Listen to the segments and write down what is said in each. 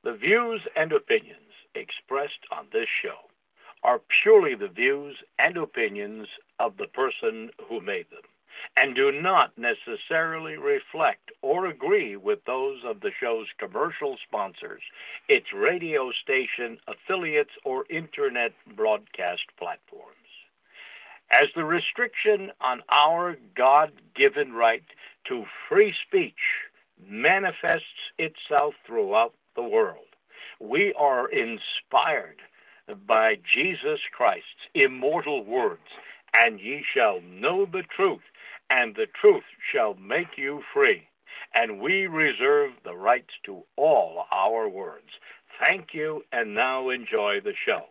The views and opinions expressed on this show are purely the views and opinions of the person who made them, and do not necessarily reflect or agree with those of the show's commercial sponsors, its radio station, affiliates, or internet broadcast platforms. As the restriction on our God-given right to free speech manifests itself throughout the world, we are inspired by Jesus Christ's immortal words, "And ye shall know the truth, and the truth shall make you free." And we reserve the rights to all our words. Thank you, and now enjoy the show.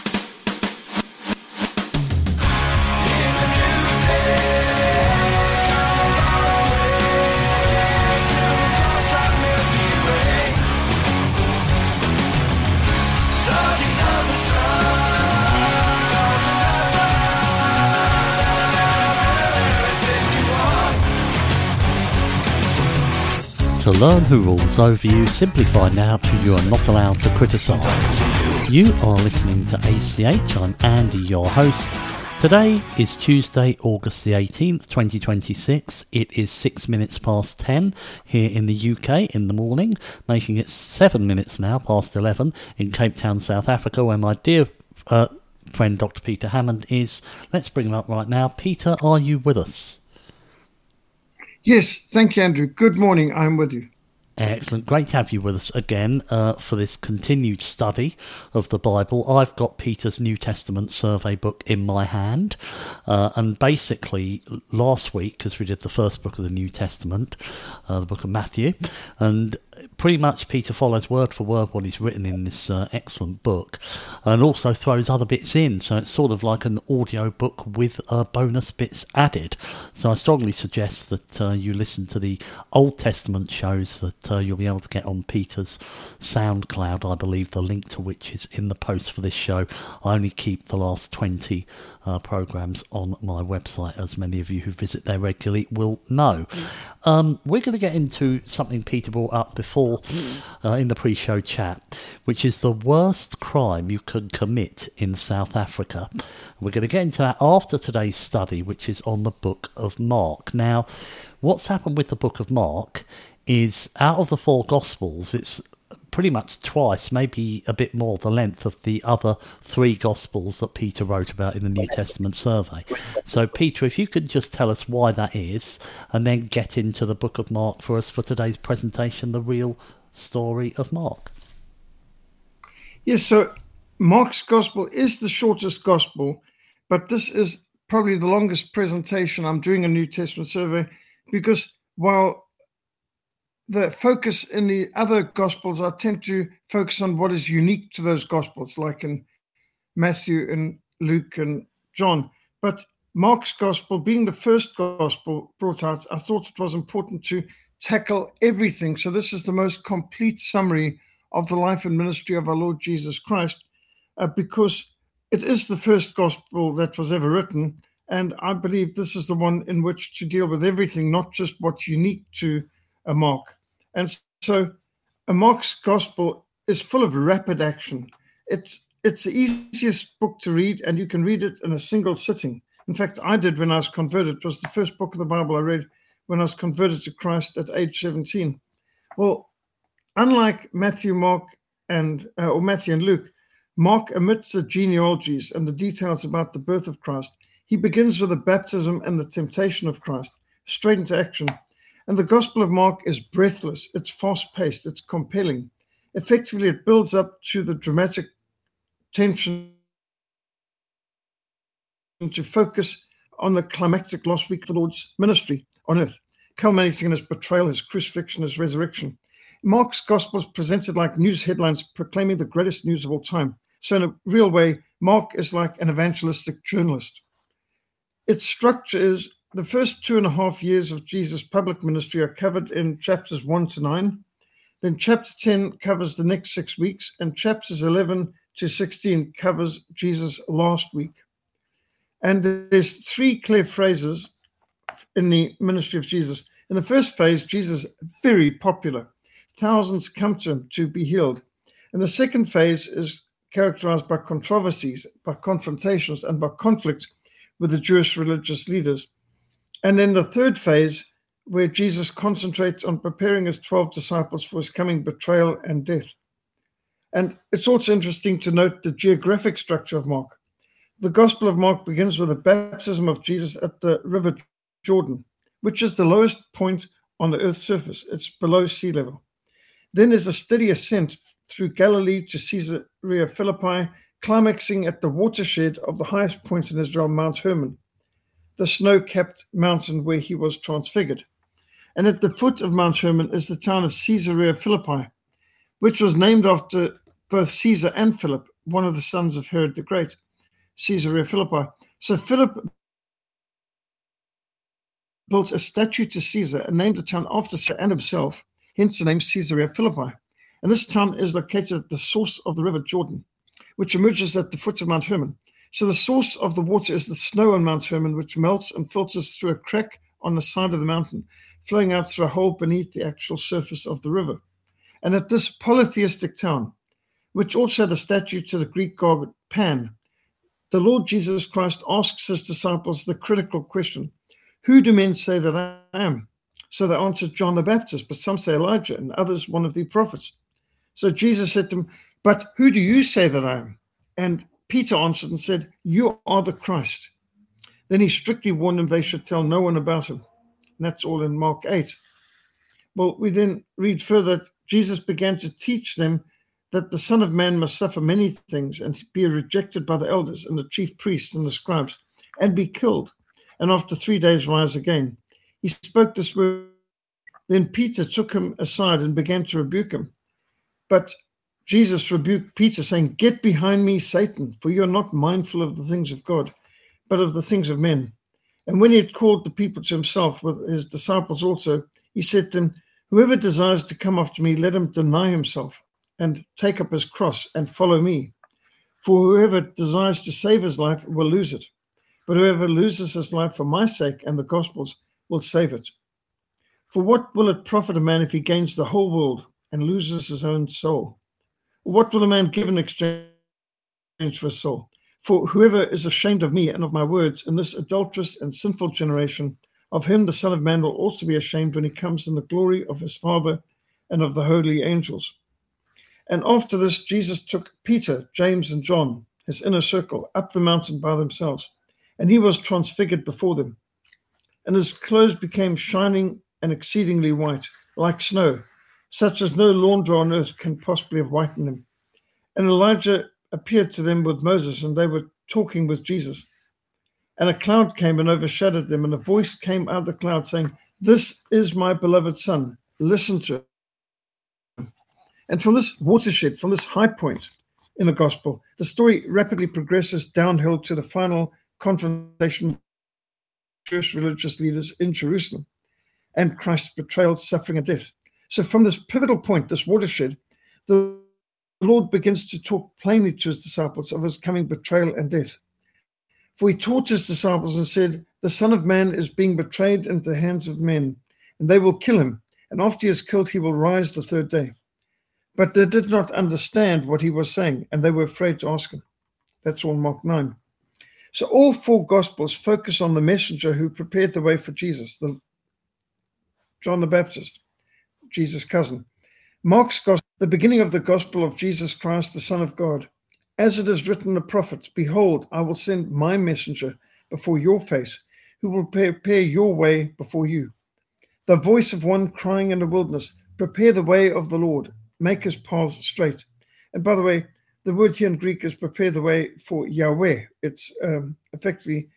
To learn who rules over you, simply find out who you are not allowed to criticise. You are listening to ACH. I'm Andy, your host. Today is Tuesday, August the 18th, 2026. It is 6 minutes past 10 here in the UK in the morning, making it 7 minutes now past 11 in Cape Town, South Africa, where my dear friend Dr. Peter Hammond is. Let's bring him up right now. Peter, are you with us? Yes, thank you, Andrew. Good morning. I'm with you. Excellent. Great to have you with us again for this continued study of the Bible. I've got Peter's New Testament survey book in my hand. And basically, last week, as we did the first book of the New Testament, the book of Matthew, and pretty much Peter follows word for word what he's written in this excellent book, and also throws other bits in. So it's sort of like an audio book with bonus bits added. So I strongly suggest that you listen to the Old Testament shows that you'll be able to get on Peter's SoundCloud, I believe, the link to which is in the post for this show. I only keep the last 20 programmes on my website, as many of you who visit there regularly will know. We're going to get into something Peter brought up before in the pre-show chat, which is the worst crime you can commit in South Africa. We're going to get into that after today's study, which is on the book of Mark. Now, what's happened with the book of Mark is, out of the four Gospels, it's pretty much twice, maybe a bit more, the length of the other three Gospels that Peter wrote about in the New Testament survey. So, Peter, if you could just tell us why that is, and then get into the book of Mark for us for today's presentation, the real story of Mark. Yes, so Mark's Gospel is the shortest Gospel, but this is probably the longest presentation I'm doing a New Testament survey, because while the focus in the other Gospels, I tend to focus on what is unique to those Gospels, like in Matthew and Luke and John. But Mark's Gospel, being the first Gospel brought out, I thought it was important to tackle everything. So this is the most complete summary of the life and ministry of our Lord Jesus Christ, because it is the first Gospel that was ever written. And I believe this is the one in which to deal with everything, not just what's unique to a Mark. And so a Mark's Gospel is full of rapid action. It's the easiest book to read, and you can read it in a single sitting. In fact, I did when I was converted. It was the first book of the Bible I read when I was converted to Christ at age 17. Well, unlike Matthew, Mark, or Matthew and Luke, Mark omits the genealogies and the details about the birth of Christ. He begins with the baptism and the temptation of Christ, straight into action. And the Gospel of Mark is breathless, it's fast-paced, it's compelling. Effectively, it builds up to the dramatic tension to focus on the climactic last week of the Lord's ministry on earth, culminating in his betrayal, his crucifixion, his resurrection. Mark's Gospel is presented like news headlines proclaiming the greatest news of all time. So in a real way, Mark is like an evangelistic journalist. Its structure is the first 2.5 years of Jesus' public ministry are covered in chapters 1 to 9. Then chapter 10 covers the next 6 weeks, and chapters 11 to 16 covers Jesus' last week. And there's 3 clear phrases in the ministry of Jesus. In the first phase, Jesus is very popular. Thousands come to him to be healed. And the second phase is characterized by controversies, by confrontations, and by conflict with the Jewish religious leaders. And then the third phase, where Jesus concentrates on preparing his 12 disciples for his coming betrayal and death. And it's also interesting to note the geographic structure of Mark. The Gospel of Mark begins with the baptism of Jesus at the River Jordan, which is the lowest point on the earth's surface. It's below sea level. Then there's a steady ascent through Galilee to Caesarea Philippi, climaxing at the watershed of the highest point in Israel, Mount Hermon, the snow-capped mountain where he was transfigured. And at the foot of Mount Hermon is the town of Caesarea Philippi, which was named after both Caesar and Philip, one of the sons of Herod the Great, Caesarea Philippi. So Philip built a statue to Caesar and named the town after Caesar and himself, hence the name Caesarea Philippi. And this town is located at the source of the River Jordan, which emerges at the foot of Mount Hermon. So the source of the water is the snow on Mount Hermon, which melts and filters through a crack on the side of the mountain, flowing out through a hole beneath the actual surface of the river. And at this polytheistic town, which also had a statue to the Greek god Pan, the Lord Jesus Christ asks his disciples the critical question, who do men say that I am? So they answered John the Baptist, but some say Elijah, and others one of the prophets. So Jesus said to them, but who do you say that I am? And Peter answered and said, you are the Christ. Then he strictly warned them they should tell no one about him. And that's all in Mark 8. Well, we then read further that Jesus began to teach them that the Son of Man must suffer many things and be rejected by the elders and the chief priests and the scribes and be killed, and after 3 days rise again. He spoke this word. Then Peter took him aside and began to rebuke him. But Jesus rebuked Peter, saying, get behind me, Satan, for you are not mindful of the things of God, but of the things of men. And when he had called the people to himself with his disciples also, he said to them, whoever desires to come after me, let him deny himself and take up his cross and follow me. For whoever desires to save his life will lose it, but whoever loses his life for my sake and the gospel's will save it. For what will it profit a man if he gains the whole world and loses his own soul? What will a man give in exchange for his soul? For whoever is ashamed of me and of my words in this adulterous and sinful generation, of him the Son of Man will also be ashamed when he comes in the glory of his Father and of the holy angels. And after this, Jesus took Peter, James, and John, his inner circle, up the mountain by themselves, and he was transfigured before them. And his clothes became shining and exceedingly white, like snow, such as no launderer on earth can possibly have whitened them. And Elijah appeared to them with Moses, and they were talking with Jesus. And a cloud came and overshadowed them, and a voice came out of the cloud saying, this is my beloved Son, listen to him. And from this watershed, from this high point in the gospel, the story rapidly progresses downhill to the final confrontation with Jewish religious leaders in Jerusalem and Christ's betrayal, suffering, and death. So from this pivotal point, this watershed, the Lord begins to talk plainly to his disciples of his coming betrayal and death. For he taught his disciples and said, the Son of Man is being betrayed into the hands of men, and they will kill him, and after he is killed, he will rise the third day. But they did not understand what he was saying, and they were afraid to ask him. That's all Mark 9. So all four Gospels focus on the messenger who prepared the way for Jesus, John the Baptist, Jesus' cousin. Mark's Gospel, the beginning of the Gospel of Jesus Christ, the Son of God. As it is written in the prophets, behold, I will send my messenger before your face, who will prepare your way before you. The voice of one crying in the wilderness, prepare the way of the Lord, make his paths straight. And by the way, the word here in Greek is prepare the way for Yahweh. It's effectively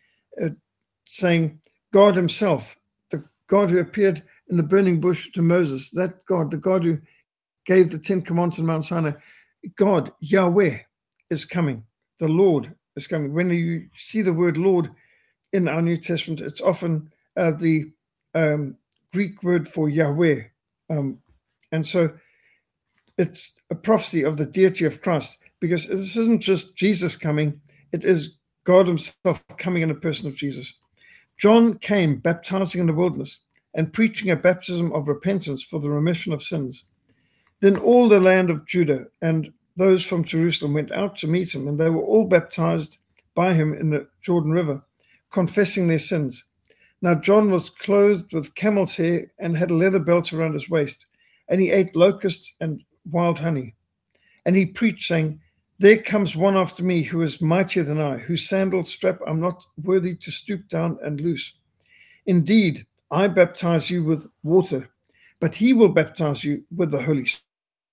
saying God himself, the God who appeared in the burning bush to Moses, that God, the God who gave the 10 Commandments on Mount Sinai, God, Yahweh, is coming. The Lord is coming. When you see the word Lord in our New Testament, it's often the Greek word for Yahweh. And so it's a prophecy of the deity of Christ, because this isn't just Jesus coming, it is God himself coming in the person of Jesus. John came baptizing in the wilderness and preaching a baptism of repentance for the remission of sins. Then all the land of Judah and those from Jerusalem went out to meet him, and they were all baptized by him in the Jordan River, confessing their sins. Now John was clothed with camel's hair and had a leather belt around his waist, and he ate locusts and wild honey. And he preached, saying, "There comes one after me who is mightier than I, whose sandal strap I'm not worthy to stoop down and loose. Indeed, I baptize you with water, but he will baptize you with the Holy Spirit."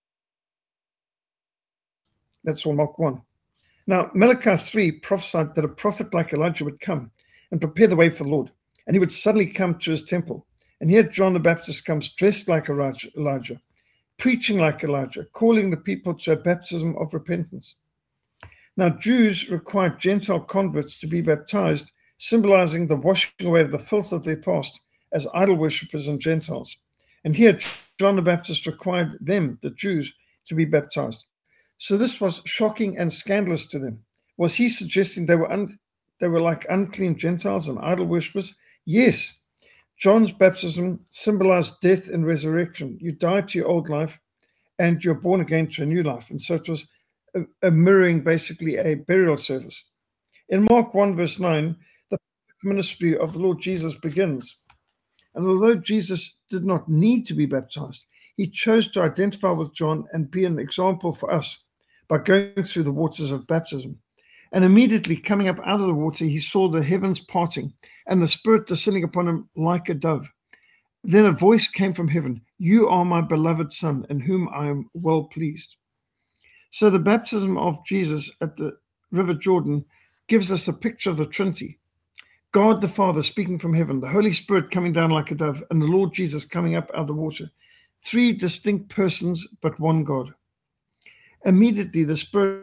That's all Mark 1. Now, Malachi 3 prophesied that a prophet like Elijah would come and prepare the way for the Lord, and he would suddenly come to his temple. And here John the Baptist comes dressed like Elijah, preaching like Elijah, calling the people to a baptism of repentance. Now, Jews required Gentile converts to be baptized, symbolizing the washing away of the filth of their past as idol worshippers and Gentiles. And here John the Baptist required them, the Jews, to be baptized. So this was shocking and scandalous to them. Was he suggesting they were like unclean Gentiles and idol worshippers? Yes. John's baptism symbolized death and resurrection. You die to your old life and you're born again to a new life. And so it was a mirroring, basically a burial service. In Mark 1 verse 9, the ministry of the Lord Jesus begins. And although Jesus did not need to be baptized, he chose to identify with John and be an example for us by going through the waters of baptism. And immediately coming up out of the water, he saw the heavens parting and the Spirit descending upon him like a dove. Then a voice came from heaven, "You are my beloved Son, in whom I am well pleased." So the baptism of Jesus at the River Jordan gives us a picture of the Trinity. God the Father speaking from heaven, the Holy Spirit coming down like a dove, and the Lord Jesus coming up out of the water. Three distinct persons, but one God. Immediately the Spirit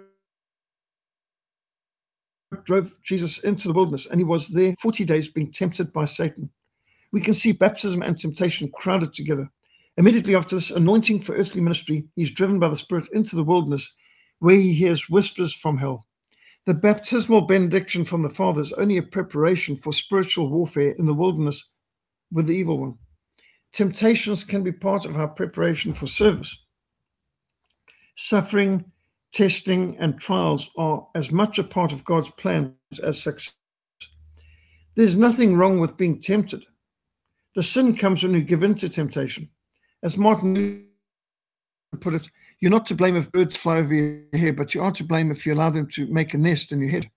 drove Jesus into the wilderness, and he was there 40 days being tempted by Satan. We can see baptism and temptation crowded together. Immediately after this anointing for earthly ministry, he's driven by the Spirit into the wilderness, where he hears whispers from hell. The baptismal benediction from the Father is only a preparation for spiritual warfare in the wilderness with the evil one. Temptations can be part of our preparation for service. Suffering, testing, and trials are as much a part of God's plans as success. There's nothing wrong with being tempted. The sin comes when you give in to temptation. As Martin Luther put it, you're not to blame if birds fly over your head, but you are to blame if you allow them to make a nest in your head.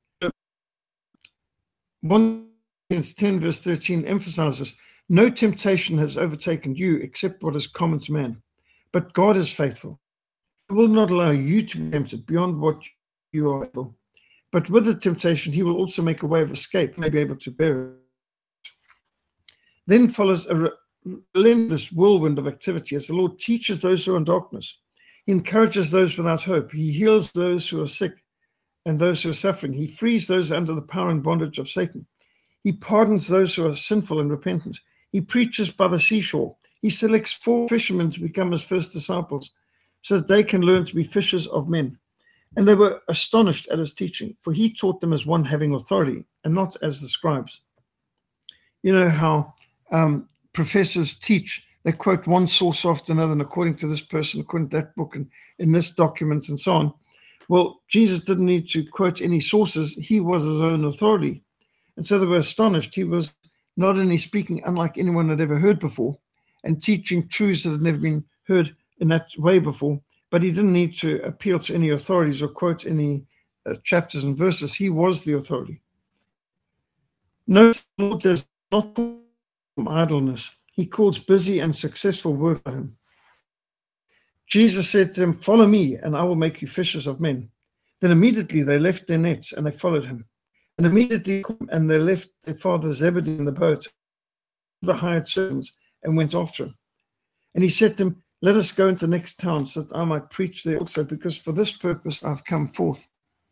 1 Corinthians 10 verse 13 emphasizes, "No temptation has overtaken you except what is common to man. But God is faithful. He will not allow you to be tempted beyond what you are able. But with the temptation, he will also make a way of escape, may be able to bear it." Then follows a relentless whirlwind of activity as the Lord teaches those who are in darkness. He encourages those without hope. He heals those who are sick and those who are suffering. He frees those under the power and bondage of Satan. He pardons those who are sinful and repentant. He preaches by the seashore. He selects 4 fishermen to become his first disciples so that they can learn to be fishers of men. And they were astonished at his teaching, for he taught them as one having authority and not as the scribes. You know how professors teach, they quote one source after another, and according to this person, according to that book, and in this document, and so on. Well, Jesus didn't need to quote any sources. He was his own authority. And so they were astonished. He was not only speaking unlike anyone had ever heard before and teaching truths that had never been heard in that way before, but he didn't need to appeal to any authorities or quote any chapters and verses. He was the authority. No, the Lord does not call him idleness. He calls busy and successful work for him. Jesus said to him, "Follow me, and I will make you fishers of men." Then immediately they left their nets and they followed him. And immediately they left their father Zebedee in the boat, the hired servants, and went after him. And he said to them, "Let us go into the next town, so that I might preach there also, because for this purpose I've come forth."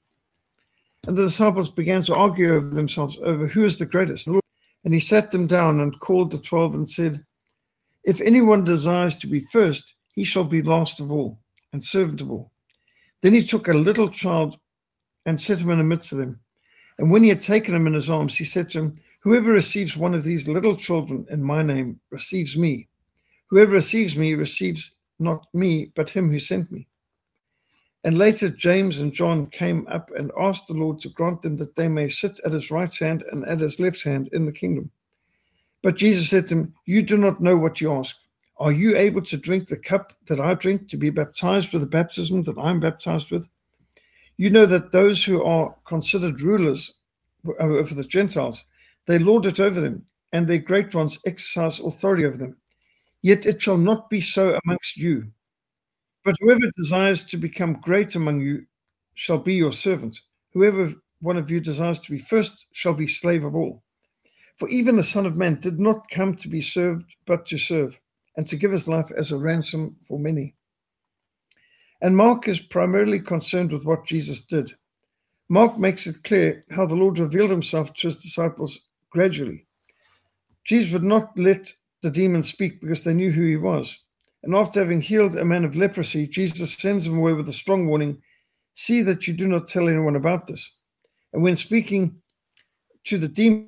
And the disciples began to argue over themselves over who is the greatest. And he sat them down and called the 12 and said, "If anyone desires to be first, he shall be last of all and servant of all." Then he took a little child and set him in the midst of them. And when he had taken him in his arms, he said to him, "Whoever receives one of these little children in my name receives me. Whoever receives me receives not me, but him who sent me." And later James and John came up and asked the Lord to grant them that they may sit at his right hand and at his left hand in the kingdom. But Jesus said to them, "You do not know what you ask. Are you able to drink the cup that I drink, to be baptized with the baptism that I'm baptized with? You know that those who are considered rulers over the Gentiles, they lord it over them, and their great ones exercise authority over them. Yet it shall not be so amongst you. But whoever desires to become great among you shall be your servant. Whoever one of you desires to be first shall be slave of all. For even the Son of Man did not come to be served, but to serve, and to give his life as a ransom for many." And Mark is primarily concerned with what Jesus did. Mark makes it clear how the Lord revealed himself to his disciples gradually. Jesus would not let the demons speak because they knew who he was. And after having healed a man of leprosy, Jesus sends him away with a strong warning, "See that you do not tell anyone about this." And when speaking to the demons,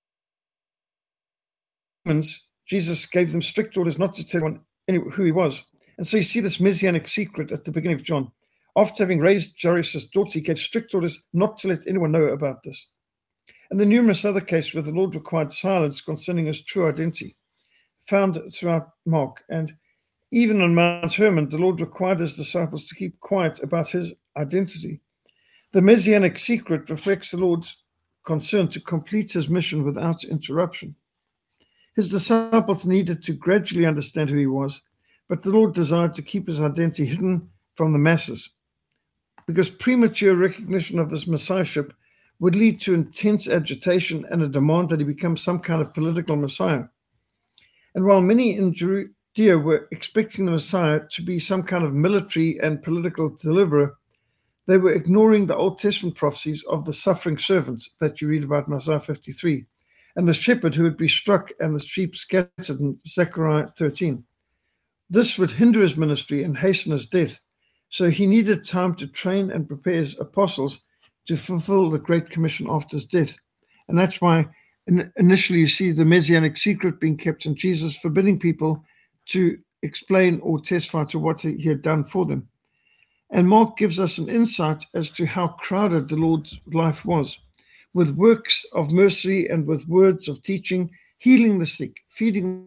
Jesus gave them strict orders not to tell anyone who he was. And so you see this messianic secret at the beginning of John. After having raised Jairus' daughter, he gave strict orders not to let anyone know about this. And the numerous other cases where the Lord required silence concerning his true identity, found throughout Mark. And even on Mount Hermon, the Lord required his disciples to keep quiet about his identity. The messianic secret reflects the Lord's concern to complete his mission without interruption. His disciples needed to gradually understand who he was, but the Lord desired to keep his identity hidden from the masses, because premature recognition of his messiahship would lead to intense agitation and a demand that he become some kind of political messiah. And while many in Judea were expecting the Messiah to be some kind of military and political deliverer, they were ignoring the Old Testament prophecies of the suffering servant that you read about in Isaiah 53, and the shepherd who would be struck and the sheep scattered in Zechariah 13. This would hinder his ministry and hasten his death, so he needed time to train and prepare his apostles to fulfill the Great Commission after his death. And that's why initially you see the messianic secret being kept, and Jesus forbidding people to explain or testify to what he had done for them. And Mark gives us an insight as to how crowded the Lord's life was, with works of mercy and with words of teaching, healing the sick, feeding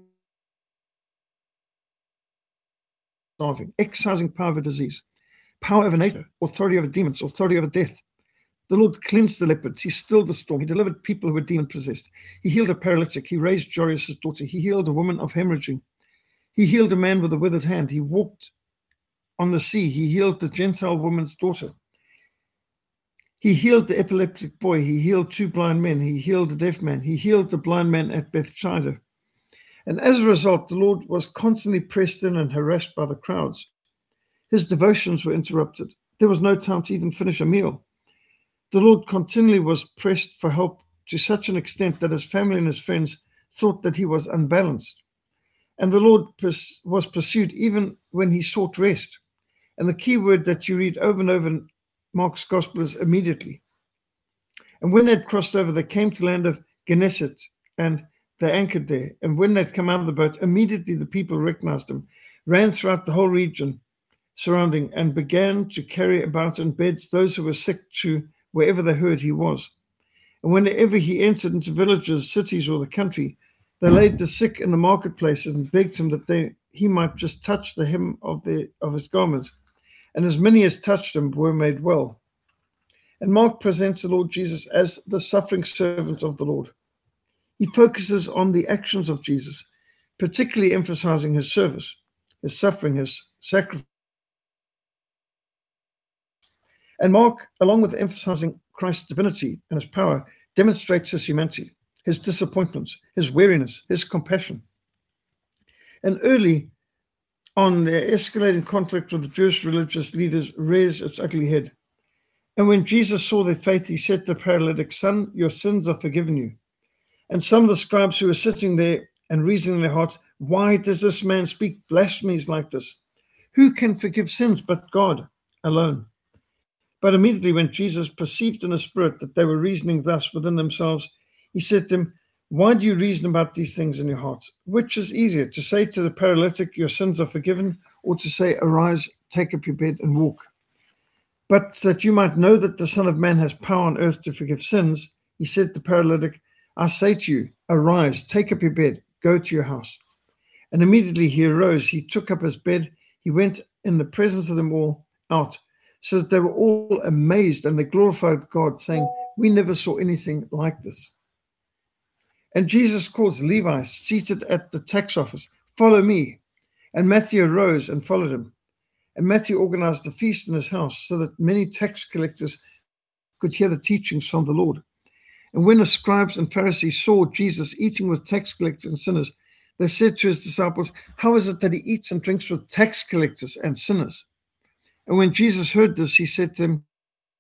starving, exercising power over disease, power over nature, authority over demons, authority over death. The Lord cleansed the leopards. He stilled the storm. He delivered people who were demon-possessed. He healed a paralytic. He raised Jairus' daughter. He healed a woman of hemorrhaging. He healed a man with a withered hand. He walked on the sea. He healed the Gentile woman's daughter. He healed the epileptic boy. He healed 2 blind men. He healed a deaf man. He healed the blind man at Bethsaida. And as a result, the Lord was constantly pressed in and harassed by the crowds. His devotions were interrupted. There was no time to even finish a meal. The Lord continually was pressed for help to such an extent that his family and his friends thought that he was unbalanced. And the Lord was pursued even when he sought rest. And the key word that you read over and over in Mark's Gospel is immediately. And when they'd crossed over, they came to the land of Gennesaret, and they anchored there. And when they'd come out of the boat, immediately the people recognized him, ran throughout the whole region surrounding, and began to carry about in beds those who were sick to wherever they heard he was. And whenever he entered into villages, cities, or the country, they laid the sick in the marketplaces and begged him that he might just touch the hem of his garments. And as many as touched him were made well. And Mark presents the Lord Jesus as the suffering servant of the Lord. He focuses on the actions of Jesus, particularly emphasizing his service, his suffering, his sacrifice. And Mark, along with emphasizing Christ's divinity and his power, demonstrates his humanity, his disappointments, his weariness, his compassion. And early on, the escalating conflict with the Jewish religious leaders rears its ugly head. And when Jesus saw their faith, he said to the paralytic, "Son, your sins are forgiven you." And some of the scribes who were sitting there and reasoning in their hearts, "Why does this man speak blasphemies like this? Who can forgive sins but God alone?" But immediately when Jesus perceived in his spirit that they were reasoning thus within themselves, he said to them, "Why do you reason about these things in your hearts? Which is easier, to say to the paralytic, your sins are forgiven, or to say, arise, take up your bed and walk?" But that you might know that the Son of Man has power on earth to forgive sins, he said to the paralytic, I say to you, arise, take up your bed, go to your house. And immediately he arose, he took up his bed, he went in the presence of them all out, so that they were all amazed, and they glorified God, saying, we never saw anything like this. And Jesus calls Levi, seated at the tax office, follow me. And Matthew arose and followed him. And Matthew organized a feast in his house, so that many tax collectors could hear the teachings from the Lord. And when the scribes and Pharisees saw Jesus eating with tax collectors and sinners, they said to his disciples, how is it that he eats and drinks with tax collectors and sinners? And when Jesus heard this, he said to them,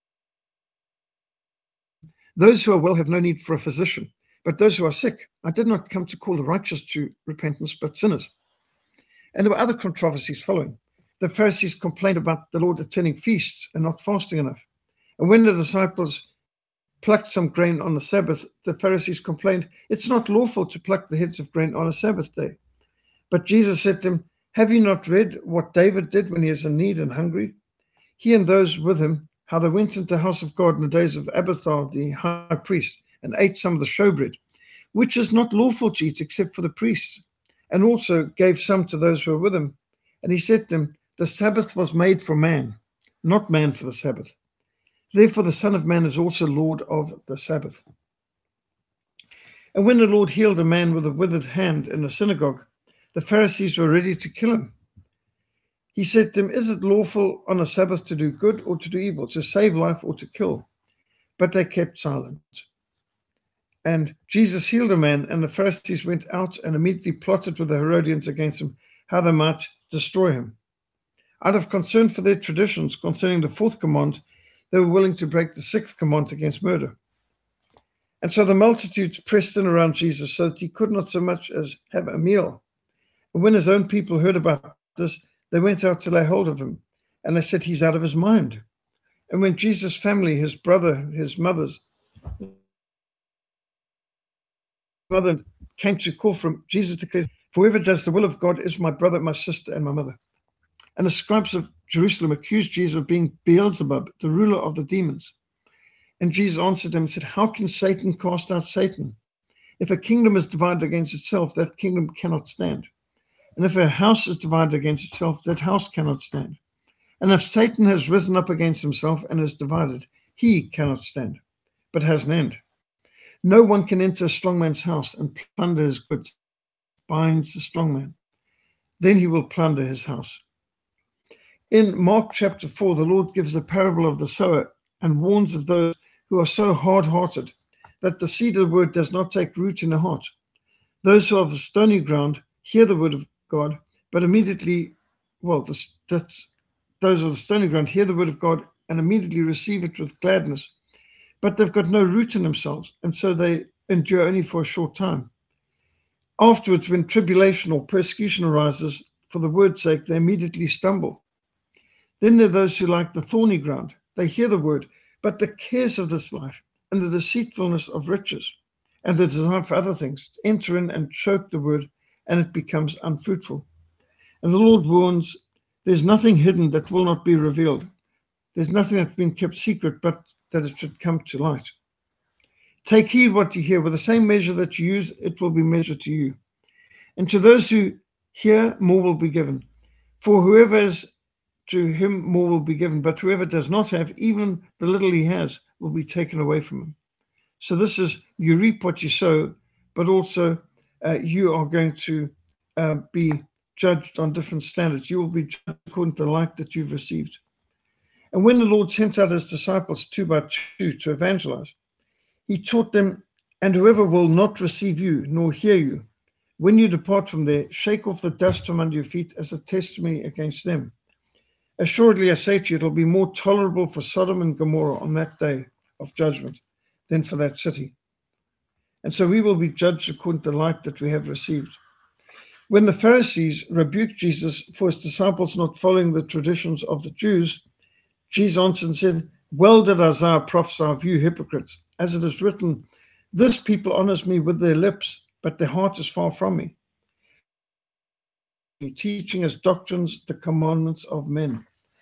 those who are well have no need for a physician, but those who are sick. I did not come to call the righteous to repentance, but sinners. And there were other controversies following. The Pharisees complained about the Lord attending feasts and not fasting enough. And when the disciples plucked some grain on the Sabbath, the Pharisees complained, it's not lawful to pluck the heads of grain on a Sabbath day. But Jesus said to them, have you not read what David did when he is in need and hungry? He and those with him, how they went into the house of God in the days of Abiathar the high priest and ate some of the showbread, which is not lawful to eat except for the priests, and also gave some to those who were with him. And he said to them, the Sabbath was made for man, not man for the Sabbath. Therefore the Son of Man is also Lord of the Sabbath. And when the Lord healed a man with a withered hand in the synagogue, the Pharisees were ready to kill him. He said to them, is it lawful on a Sabbath to do good or to do evil, to save life or to kill? But they kept silent. And Jesus healed a man, and the Pharisees went out and immediately plotted with the Herodians against him, how they might destroy him. Out of concern for their traditions concerning the fourth command, they were willing to break the sixth command against murder. And so the multitudes pressed in around Jesus so that he could not so much as have a meal. And when his own people heard about this, they went out to lay hold of him, and they said he's out of his mind. And when Jesus' family, his brother, his mother came to call for him, Jesus declared, for whoever does the will of God is my brother, my sister, and my mother. And the scribes of Jerusalem accused Jesus of being Beelzebub, the ruler of the demons. And Jesus answered them and said, how can Satan cast out Satan? If a kingdom is divided against itself, that kingdom cannot stand. And if a house is divided against itself, that house cannot stand. And if Satan has risen up against himself and is divided, he cannot stand, but has an end. No one can enter a strong man's house and plunder his goods, binds the strong man. Then he will plunder his house. In Mark chapter 4, the Lord gives the parable of the sower and warns of those who are so hard-hearted that the seed of the word does not take root in the heart. Those who are of the stony ground hear the word of God, but immediately, those of the stony ground hear the word of God and immediately receive it with gladness. But they've got no root in themselves, and so they endure only for a short time. Afterwards, when tribulation or persecution arises for the word's sake, they immediately stumble. Then there are those who like the thorny ground. They hear the word, but the cares of this life and the deceitfulness of riches and the desire for other things enter in and choke the word, and it becomes unfruitful. And the Lord warns, there's nothing hidden that will not be revealed. There's nothing that's been kept secret, but that it should come to light. Take heed what you hear. With the same measure that you use, it will be measured to you. And to those who hear, more will be given. For whoever is, to him more will be given, but whoever does not have, even the little he has, will be taken away from him. So this is, you reap what you sow, but also you are going to be judged on different standards. You will be judged according to the light that you've received. And when the Lord sent out his disciples 2 by 2 to evangelize, he taught them, and whoever will not receive you nor hear you, when you depart from there, shake off the dust from under your feet as a testimony against them. Assuredly, I say to you, it will be more tolerable for Sodom and Gomorrah on that day of judgment than for that city. And so we will be judged according to the light that we have received. When the Pharisees rebuked Jesus for his disciples not following the traditions of the Jews, Jesus answered and said, well did Isaiah prophesy of you hypocrites, as it is written, this people honors me with their lips, but their heart is far from me, teaching as doctrines the commandments of men.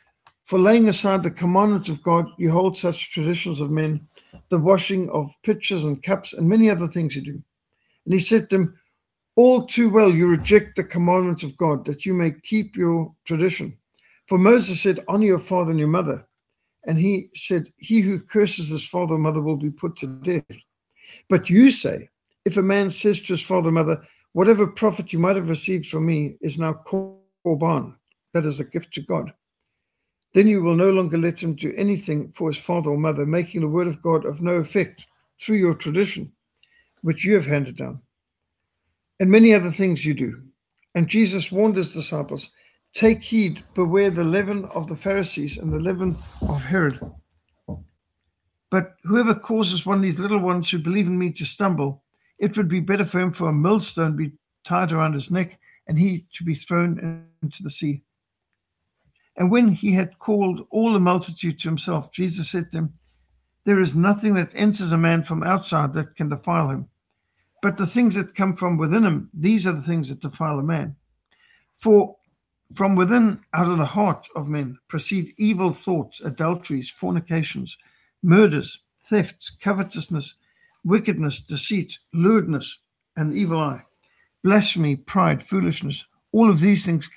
For laying aside the commandments of God, you hold such traditions of men, the washing of pitchers and cups, and many other things you do. And he said to them, all too well you reject the commandments of God, that you may keep your tradition. For Moses said, honor your father and your mother. And he said, he who curses his father or mother will be put to death. But you say, if a man says to his father or mother, whatever profit you might have received from me is now korban, that is a gift to God, then you will no longer let him do anything for his father or mother, making the word of God of no effect through your tradition, which you have handed down. And many other things you do. And Jesus warned his disciples, take heed, beware the leaven of the Pharisees and the leaven of Herod. But whoever causes one of these little ones who believe in me to stumble, it would be better for him for a millstone be tied around his neck and he to be thrown into the sea. And when he had called all the multitude to himself, Jesus said to them, there is nothing that enters a man from outside that can defile him. But the things that come from within him, these are the things that defile a man. For from within, out of the heart of men, proceed evil thoughts, adulteries, fornications, murders, thefts, covetousness, wickedness, deceit, lewdness, and evil eye, blasphemy, pride, foolishness. All of these things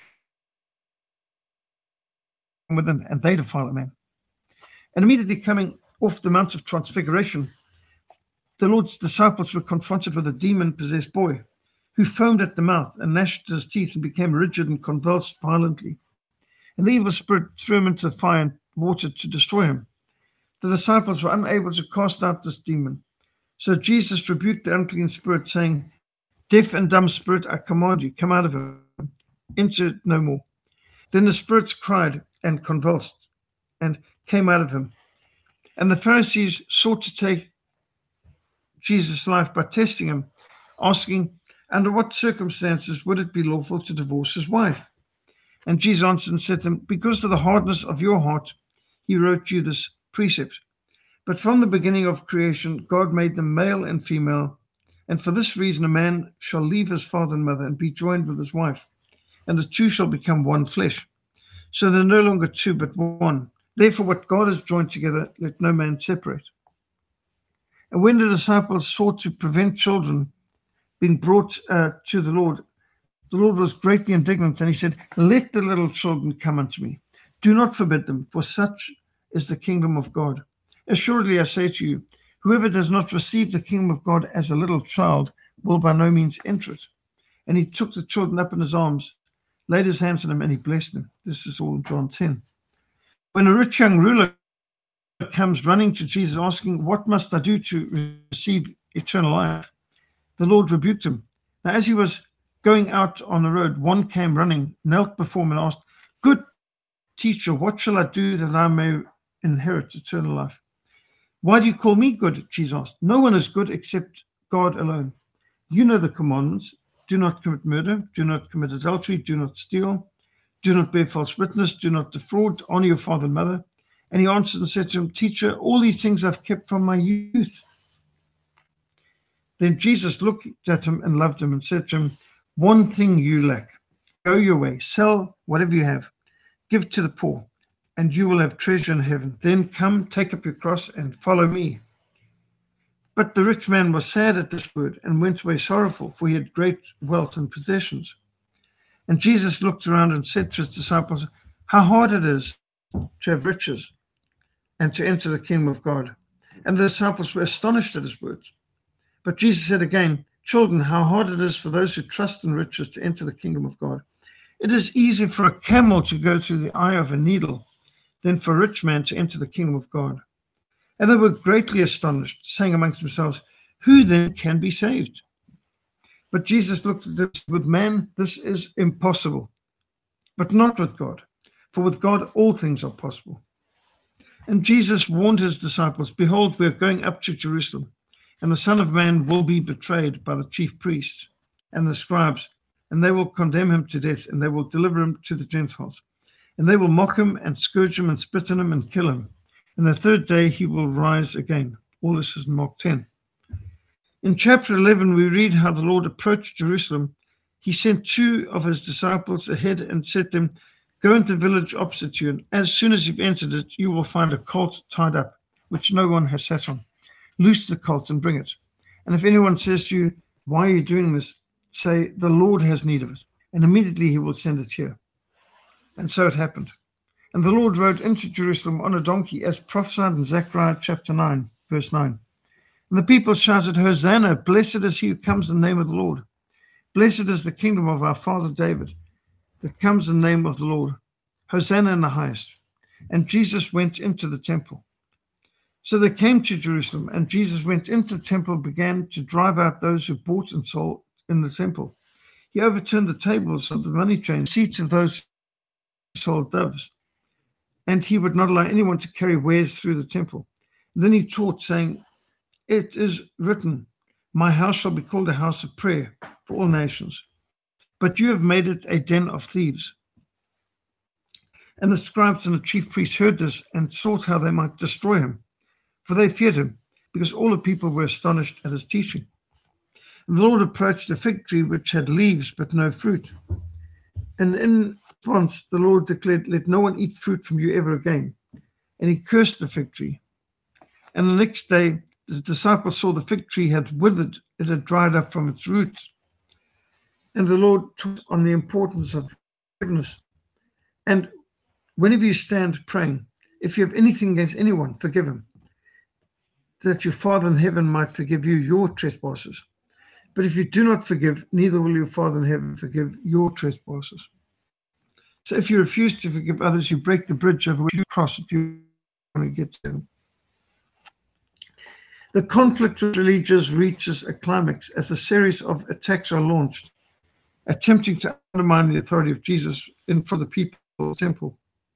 come within, and they defile a man. And immediately coming off the Mount of Transfiguration, the Lord's disciples were confronted with a demon-possessed boy who foamed at the mouth and gnashed his teeth and became rigid and convulsed violently. And the evil spirit threw him into the fire and water to destroy him. The disciples were unable to cast out this demon. So Jesus rebuked the unclean spirit, saying, deaf and dumb spirit, I command you, come out of him, enter it no more. Then the spirits cried and convulsed and came out of him. And the Pharisees sought to take Jesus' life by testing him, asking, under what circumstances would it be lawful to divorce his wife? And Jesus answered and said to them, because of the hardness of your heart, he wrote you this precept. But from the beginning of creation, God made them male and female. And for this reason, a man shall leave his father and mother and be joined with his wife, and the two shall become one flesh. So they're no longer two, but one. Therefore, what God has joined together, let no man separate. And when the disciples sought to prevent children being brought to the Lord was greatly indignant, and he said, let the little children come unto me. Do not forbid them, for such is the kingdom of God. Assuredly, I say to you, whoever does not receive the kingdom of God as a little child will by no means enter it. And he took the children up in his arms, laid his hands on them, and he blessed them. This is all in John 10. When a rich young ruler comes running to Jesus asking, what must I do to receive eternal life? The Lord rebuked him. Now, as he was going out on the road, one came running, knelt before him and asked, good teacher, what shall I do that I may inherit eternal life? Why do you call me good? Jesus asked. No one is good except God alone. You know the commandments. Do not commit murder. Do not commit adultery. Do not steal. Do not bear false witness. Do not defraud. Honor your father and mother. And he answered and said to him, teacher, all these things I've kept from my youth. Then Jesus looked at him and loved him and said to him, one thing you lack. Go your way, sell whatever you have, give to the poor, and you will have treasure in heaven. Then come, take up your cross and follow me. But the rich man was sad at this word and went away sorrowful, for he had great wealth and possessions. And Jesus looked around and said to his disciples, how hard it is to have riches and to enter the kingdom of God. And the disciples were astonished at his words. But Jesus said again, children, how hard it is for those who trust in riches to enter the kingdom of God. It is easier for a camel to go through the eye of a needle than for a rich man to enter the kingdom of God. And they were greatly astonished, saying amongst themselves, who then can be saved? But Jesus looked at them, with man this is impossible, but not with God. For with God all things are possible. And Jesus warned his disciples, behold, we are going up to Jerusalem, and the Son of Man will be betrayed by the chief priests and the scribes, and they will condemn him to death, and they will deliver him to the Gentiles. And they will mock him and scourge him and spit on him and kill him. And the third day he will rise again. All this is in Mark 10. In chapter 11, we read how the Lord approached Jerusalem. He sent two of his disciples ahead and said to them, Go into the village opposite you, and as soon as you've entered it, you will find a colt tied up, which no one has sat on. Loose the colt and bring it. And if anyone says to you, why are you doing this? Say, the Lord has need of it, and immediately he will send it here. And so it happened. And the Lord rode into Jerusalem on a donkey, as prophesied in Zechariah chapter 9, verse 9. And the people shouted, Hosanna, blessed is he who comes in the name of the Lord. Blessed is the kingdom of our father David, that comes in the name of the Lord. Hosanna in the highest. And Jesus went into the temple. So they came to Jerusalem, and Jesus went into the temple and began to drive out those who bought and sold in the temple. He overturned the tables of the money changers, seats of those who sold doves. And he would not allow anyone to carry wares through the temple. And then he taught, saying, it is written, my house shall be called a house of prayer for all nations. But you have made it a den of thieves. And the scribes and the chief priests heard this and sought how they might destroy him. For they feared him, because all the people were astonished at his teaching. And the Lord approached a fig tree which had leaves but no fruit. And in response, the Lord declared, let no one eat fruit from you ever again. And he cursed the fig tree. And the next day, the disciples saw the fig tree had withered, it had dried up from its roots. And the Lord taught on the importance of forgiveness. And whenever you stand praying, if you have anything against anyone, forgive him, that your Father in heaven might forgive you your trespasses. But if you do not forgive, neither will your Father in heaven forgive your trespasses. So if you refuse to forgive others, you break the bridge over which you cross if you want to get to them. The conflict with religions reaches a climax as a series of attacks are launched, attempting to undermine the authority of Jesus in front of the people of the temple.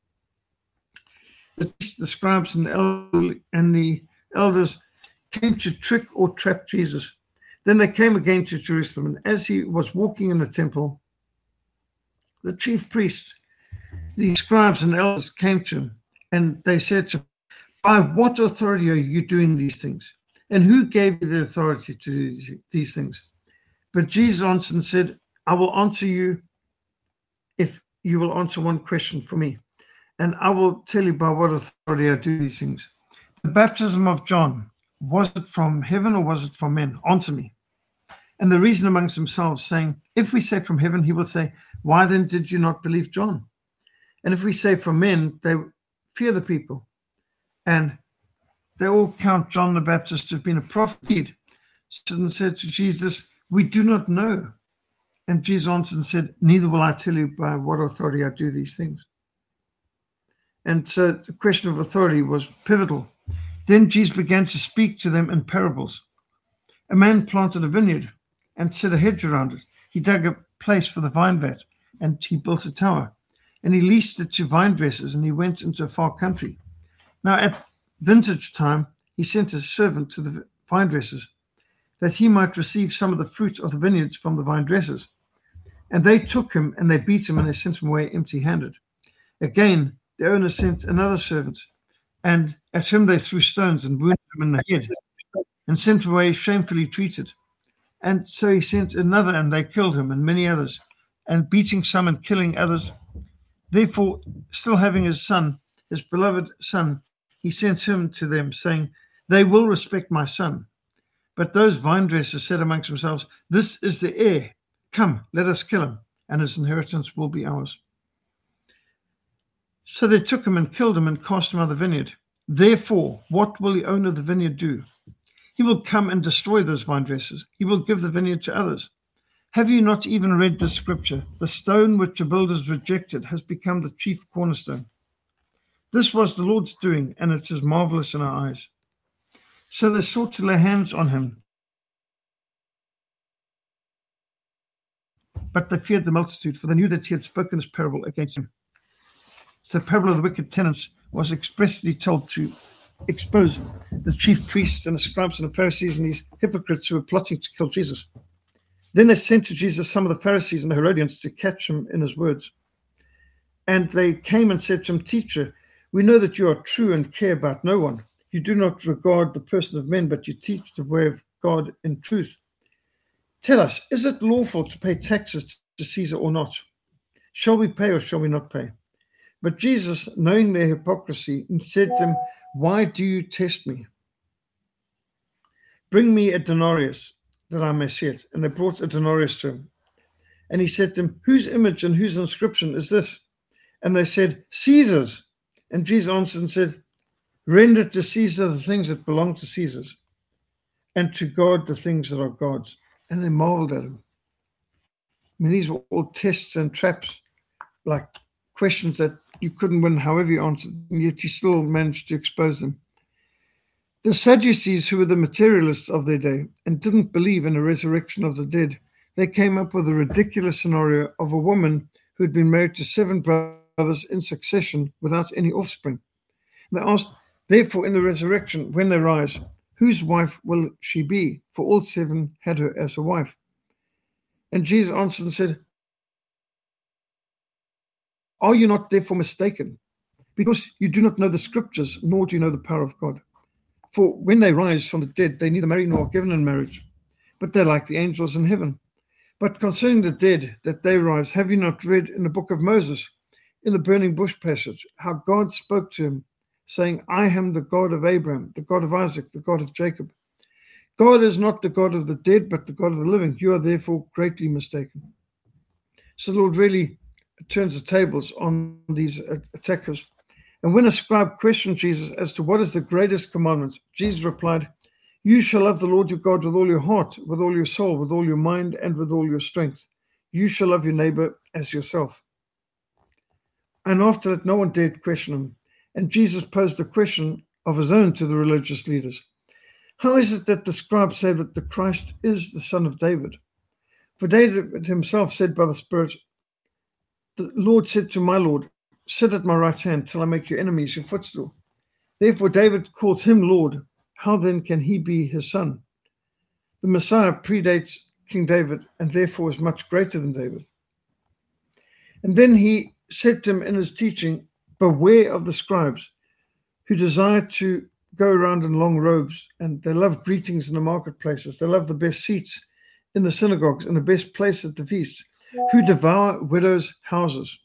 The scribes and the elders came to trick or trap Jesus. Then they came again to Jerusalem, and as he was walking in the temple, the chief priests, the scribes and elders came to him, and they said to him, by what authority are you doing these things? And who gave you the authority to do these things? But Jesus answered and said, I will answer you if you will answer one question for me. And I will tell you by what authority I do these things. The baptism of John, was it from heaven or was it from men? Answer me. And they reasoned amongst themselves, saying, if we say from heaven, he will say, why then did you not believe John? And if we say from men, they fear the people. And they all count John the Baptist to have been a prophet. And said to Jesus, we do not know. And Jesus answered and said, neither will I tell you by what authority I do these things. And so the question of authority was pivotal. Then Jesus began to speak to them in parables. A man planted a vineyard and set a hedge around it. He dug a place for the vine vat, and he built a tower. And he leased it to vine dressers, and he went into a far country. Now at vintage time, he sent a servant to the vine dressers, that he might receive some of the fruit of the vineyards from the vine dressers. And they took him, and they beat him, and they sent him away empty-handed. Again, the owner sent another servant, and at him they threw stones and wounded him in the head, and sent him away shamefully treated. And so he sent another, and they killed him, and many others, and beating some and killing others. Therefore, still having his son, his beloved son, he sent him to them, saying, they will respect my son. But those vine dressers said amongst themselves, this is the heir. Come, let us kill him, and his inheritance will be ours. So they took him and killed him and cast him out of the vineyard. Therefore, what will the owner of the vineyard do? He will come and destroy those vine dressers. He will give the vineyard to others. Have you not even read the scripture? The stone which the builders rejected has become the chief cornerstone. This was the Lord's doing, and it is marvelous in our eyes. So they sought to lay hands on him. But they feared the multitude, for they knew that he had spoken this parable against them. So the parable of the wicked tenants was expressly told to expose the chief priests and the scribes and the Pharisees and these hypocrites who were plotting to kill Jesus. Then they sent to Jesus some of the Pharisees and the Herodians to catch him in his words. And they came and said to him, Teacher, we know that you are true and care about no one. You do not regard the person of men, but you teach the way of God in truth. Tell us, is it lawful to pay taxes to Caesar or not? Shall we pay or shall we not pay? But Jesus, knowing their hypocrisy, said to them, "Why do you test me? Bring me a denarius that I may see it." And they brought a denarius to him. And he said to them, "Whose image and whose inscription is this?" And they said, "Caesar's." And Jesus answered and said, "Render to Caesar the things that belong to Caesar's, and to God the things that are God's." And they marveled at him. I mean, these were all tests and traps, like questions that you couldn't win however you answered, and yet he still managed to expose them. The Sadducees, who were the materialists of their day and didn't believe in a resurrection of the dead, they came up with a ridiculous scenario of a woman who had been married to 7 brothers in succession without any offspring. They asked, therefore, in the resurrection, when they rise, whose wife will she be? For all 7 had her as a wife. And Jesus answered and said, are you not therefore mistaken? Because you do not know the scriptures, nor do you know the power of God. For when they rise from the dead, they neither marry nor are given in marriage, but they're like the angels in heaven. But concerning the dead, that they rise, have you not read in the book of Moses, in the burning bush passage, how God spoke to him, saying, I am the God of Abraham, the God of Isaac, the God of Jacob. God is not the God of the dead, but the God of the living. You are therefore greatly mistaken. So the Lord really turns the tables on these attackers. And when a scribe questioned Jesus as to what is the greatest commandment, Jesus replied, you shall love the Lord your God with all your heart, with all your soul, with all your mind, and with all your strength. You shall love your neighbor as yourself. And after that, no one dared question him. And Jesus posed a question of his own to the religious leaders. How is it that the scribes say that the Christ is the son of David? For David himself said by the Spirit, the Lord said to my Lord, sit at my right hand till I make your enemies your footstool. Therefore David calls him Lord. How then can he be his son? The Messiah predates King David and therefore is much greater than David. And then he said to him in his teaching, beware of the scribes who desire to go around in long robes, and they love greetings in the marketplaces. They love the best seats in the synagogues and the best place at the feasts, who devour widows' houses.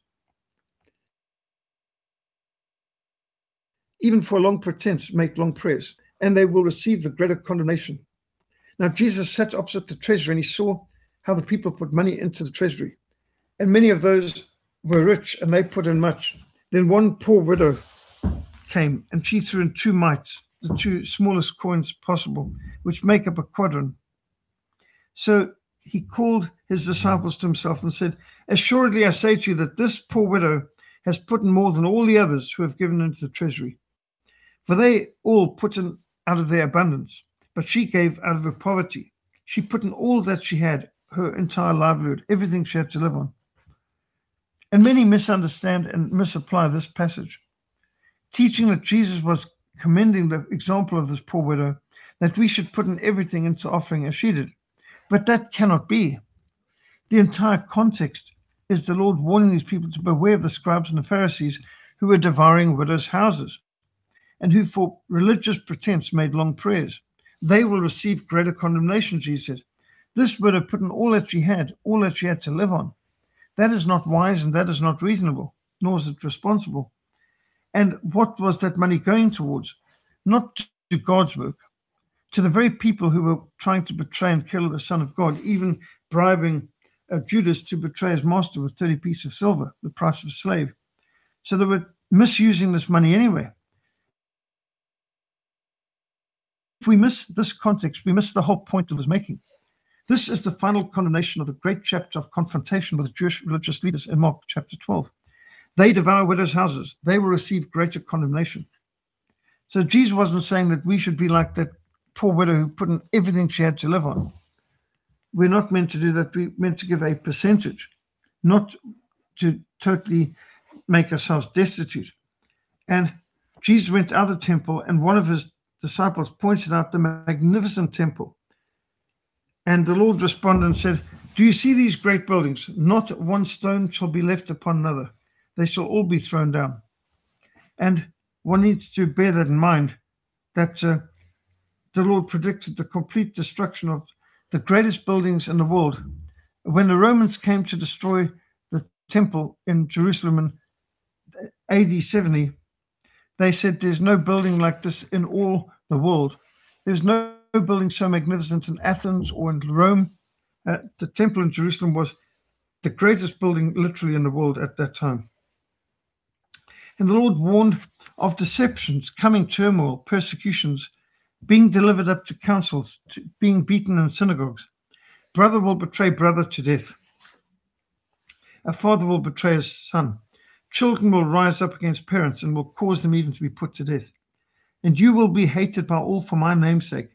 Even for a long pretense, make long prayers, and they will receive the greater condemnation. Now Jesus sat opposite the treasury, and he saw how the people put money into the treasury. And many of those were rich, and they put in much. Then one poor widow came, and she threw in 2 mites, the 2 smallest coins possible, which make up a quadrant. So he called his disciples to himself and said, assuredly I say to you that this poor widow has put in more than all the others who have given into the treasury. For they all put in out of their abundance, but she gave out of her poverty. She put in all that she had, her entire livelihood, everything she had to live on. And many misunderstand and misapply this passage, teaching that Jesus was commending the example of this poor widow, that we should put in everything into offering as she did. But that cannot be. The entire context is the Lord warning these people to beware of the scribes and the Pharisees who were devouring widows' houses and who for religious pretense made long prayers. They will receive greater condemnation, Jesus said. This widow put in all that she had to live on. That is not wise and that is not reasonable, nor is it responsible. And what was that money going towards? Not to God's work, to the very people who were trying to betray and kill the Son of God, even bribing Judas to betray his master with 30 pieces of silver, the price of a slave. So they were misusing this money anyway. If we miss this context, we miss the whole point of his making. This is the final condemnation of the great chapter of confrontation with the Jewish religious leaders in Mark chapter 12. They devour widows' houses. They will receive greater condemnation. So Jesus wasn't saying that we should be like that poor widow who put in everything she had to live on. We're not meant to do that. We're meant to give a percentage, not to totally make ourselves destitute. And Jesus went out of the temple, and one of his disciples pointed out the magnificent temple. And the Lord responded and said, do you see these great buildings? Not one stone shall be left upon another. They shall all be thrown down. And one needs to bear that in mind, that the Lord predicted the complete destruction of the greatest buildings in the world. When the Romans came to destroy the temple in Jerusalem in AD 70, they said there's no building like this in all the world. There's no building so magnificent in Athens or in Rome. The temple in Jerusalem was the greatest building literally in the world at that time. And the Lord warned of deceptions, coming turmoil, persecutions, being delivered up to councils, being beaten in synagogues. Brother will betray brother to death. A father will betray his son. Children will rise up against parents and will cause them even to be put to death. And you will be hated by all for my name's sake.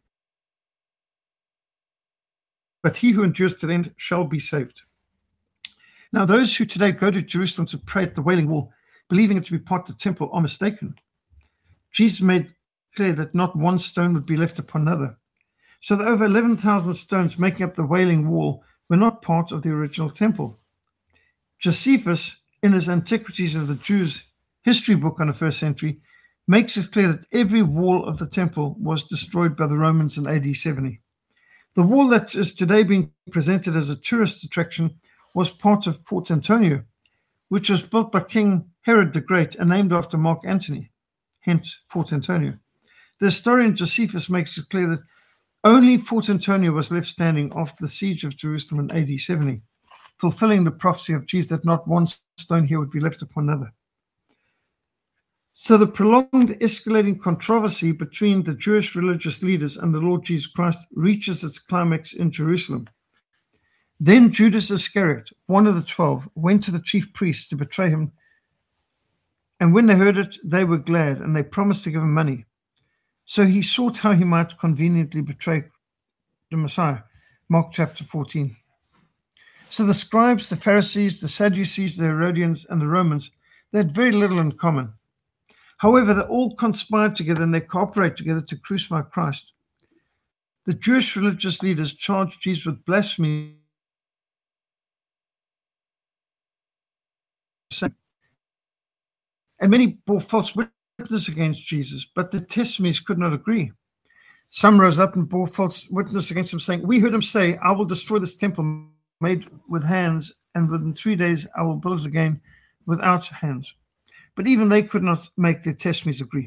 But he who endures to the end shall be saved. Now, those who today go to Jerusalem to pray at the Wailing Wall, believing it to be part of the temple, are mistaken. Jesus made clear that not one stone would be left upon another. So the over 11,000 stones making up the Wailing Wall were not part of the original temple. Josephus, in his Antiquities of the Jews history book on the first century, makes it clear that every wall of the temple was destroyed by the Romans in AD 70. The wall that is today being presented as a tourist attraction was part of Fort Antonia, which was built by King Herod the Great and named after Mark Antony, hence Fort Antonia. The historian Josephus makes it clear that only Fort Antonia was left standing after the siege of Jerusalem in AD 70, fulfilling the prophecy of Jesus that not one stone here would be left upon another. So the prolonged escalating controversy between the Jewish religious leaders and the Lord Jesus Christ reaches its climax in Jerusalem. Then Judas Iscariot, one of the 12, went to the chief priests to betray him. And when they heard it, they were glad, and they promised to give him money. So he sought how he might conveniently betray the Messiah. Mark chapter 14. So the scribes, the Pharisees, the Sadducees, the Herodians, and the Romans, they had very little in common. However, they all conspired together and they cooperated together to crucify Christ. The Jewish religious leaders charged Jesus with blasphemy. And many bore false witness against Jesus, but the testimonies could not agree. Some rose up and bore false witness against him, saying, "We heard him say, I will destroy this temple made with hands, and within 3 days I will build it again without hands." But even they could not make their testimonies agree.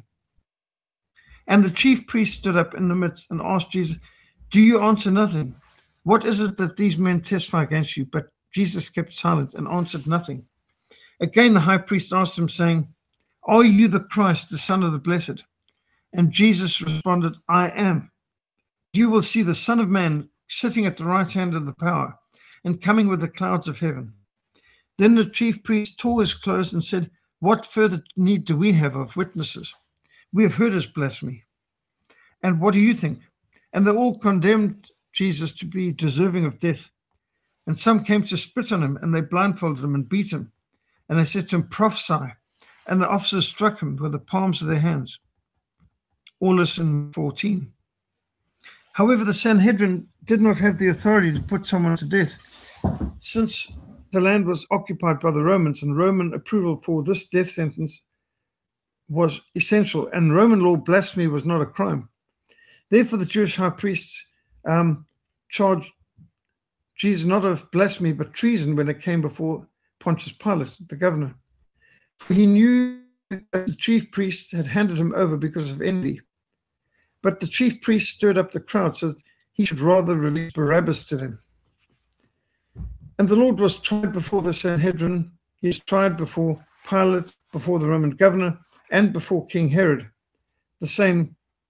And the chief priest stood up in the midst and asked Jesus, "Do you answer nothing? What is it that these men testify against you?" But Jesus kept silent and answered nothing. Again the high priest asked him, saying, "Are you the Christ, the Son of the Blessed?" And Jesus responded, "I am. You will see the Son of Man sitting at the right hand of the power and coming with the clouds of heaven." Then the chief priest tore his clothes and said, "What further need do we have of witnesses? We have heard his blasphemy. And what do you think?" And they all condemned Jesus to be deserving of death. And some came to spit on him, and they blindfolded him and beat him. And they said to him, "Prophesy." And the officers struck him with the palms of their hands. All this in 14. However, the Sanhedrin did not have the authority to put someone to death, since the land was occupied by the Romans, and Roman approval for this death sentence was essential, and Roman law blasphemy was not a crime. Therefore, the Jewish high priests charged Jesus not of blasphemy but treason when it came before Pontius Pilate, the governor. For he knew that the chief priests had handed him over because of envy. But the chief priests stirred up the crowd so that he should rather release Barabbas to them. And the Lord was tried before the Sanhedrin. He was tried before Pilate, before the Roman governor, and before King Herod, the same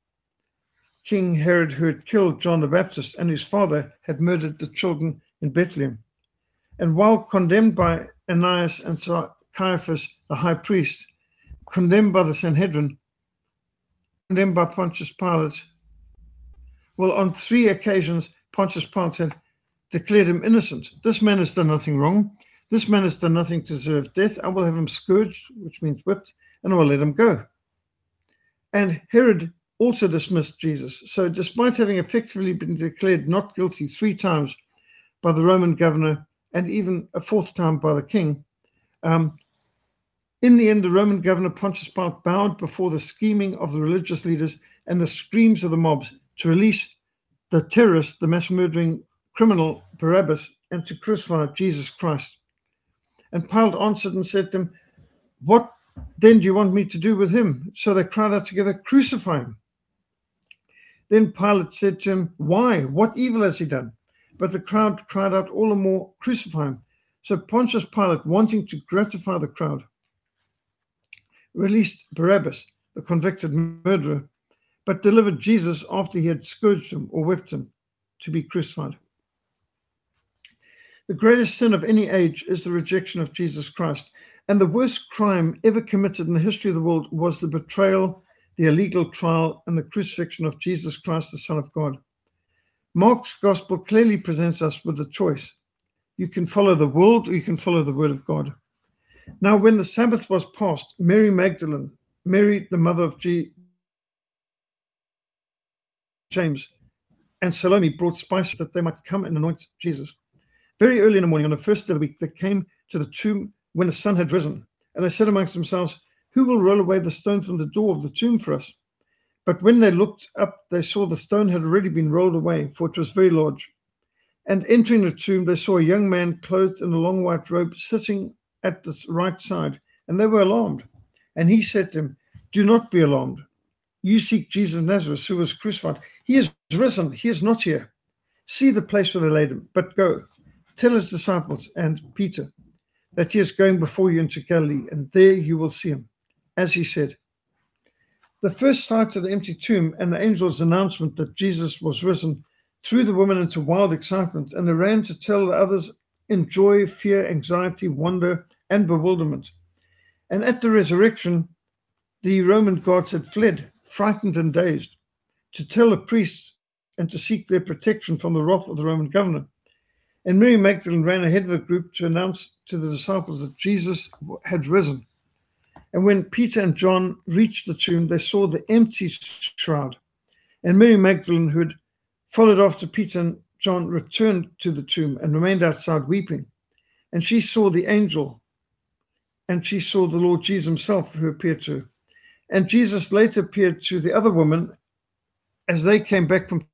King Herod who had killed John the Baptist and whose father had murdered the children in Bethlehem. And while condemned by Ananias and Caiaphas, the high priest, condemned by the Sanhedrin, condemned by Pontius Pilate, well, on 3 occasions, Pontius Pilate had declared him innocent. "This man has done nothing wrong. This man has done nothing to deserve death. I will have him scourged," which means whipped, "and I will let him go." And Herod also dismissed Jesus. So despite having effectively been declared not guilty 3 times by the Roman governor and even a 4th time by the king, in the end, the Roman governor Pontius Pilate bowed before the scheming of the religious leaders and the screams of the mobs to release the terrorist, the mass-murdering criminal Barabbas, and to crucify Jesus Christ. And Pilate answered and said to them, "What then do you want me to do with him? So they cried out together, crucify him. Then Pilate said to him, why? What evil has he done? But the crowd cried out all the more, crucify him. So Pontius Pilate, wanting to gratify the crowd, released Barabbas, the convicted murderer, but delivered Jesus after he had scourged him or whipped him to be crucified. The greatest sin of any age is the rejection of Jesus Christ. And the worst crime ever committed in the history of the world was the betrayal, the illegal trial, and the crucifixion of Jesus Christ, the Son of God. Mark's gospel clearly presents us with a choice. You can follow the world or you can follow the word of God. Now, when the Sabbath was past, Mary Magdalene, Mary, the mother of James, and Salome brought spices that they might come and anoint Jesus. Very early in the morning, on the first day of the week, they came to the tomb when the sun had risen. And they said amongst themselves, who will roll away the stone from the door of the tomb for us? But when they looked up, they saw the stone had already been rolled away, for it was very large. And entering the tomb, they saw a young man clothed in a long white robe sitting at the right side, and they were alarmed. And he said to them, do not be alarmed. You seek Jesus of Nazareth, who was crucified. He is risen. He is not here. See the place where they laid him. But go, tell his disciples and Peter that he is going before you into Galilee, and there you will see him, as he said. The first sight of the empty tomb and the angel's announcement that Jesus was risen threw the women into wild excitement, and they ran to tell the others in joy, fear, anxiety, wonder, and bewilderment. And at the resurrection, the Roman guards had fled, frightened and dazed, to tell the priests and to seek their protection from the wrath of the Roman governor. And Mary Magdalene ran ahead of the group to announce to the disciples that Jesus had risen. And when Peter and John reached the tomb, they saw the empty shroud. And Mary Magdalene, who had followed after Peter and John, returned to the tomb and remained outside weeping. And she saw the angel, and she saw the Lord Jesus himself, who appeared to her. And Jesus later appeared to the other women as they came back from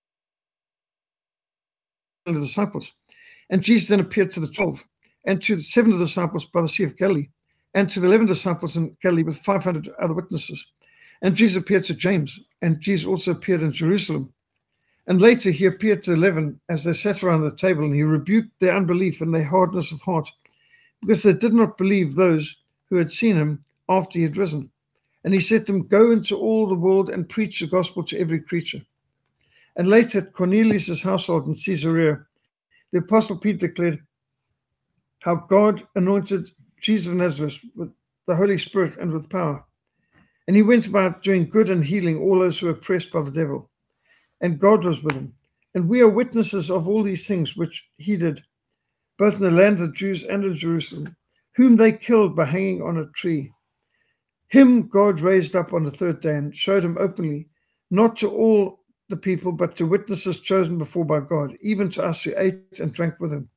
the disciples. And Jesus then appeared to the 12 and to the 7 of the disciples by the Sea of Galilee, and to the 11 disciples in Galilee with 500 other witnesses. And Jesus appeared to James, and Jesus also appeared in Jerusalem. And later he appeared to 11 as they sat around the table, and he rebuked their unbelief and their hardness of heart, because they did not believe those who had seen him after he had risen. And he said to them, go into all the world and preach the gospel to every creature. And later at Cornelius' household in Caesarea, the Apostle Peter declared how God anointed Jesus of Nazareth with the Holy Spirit and with power. And he went about doing good and healing all those who were oppressed by the devil. And God was with him. And we are witnesses of all these things which he did, both in the land of the Jews and in Jerusalem, whom they killed by hanging on a tree. Him God raised up on the third day and showed him openly, not to all the people, but to witnesses chosen before by God, even to us who ate and drank with him.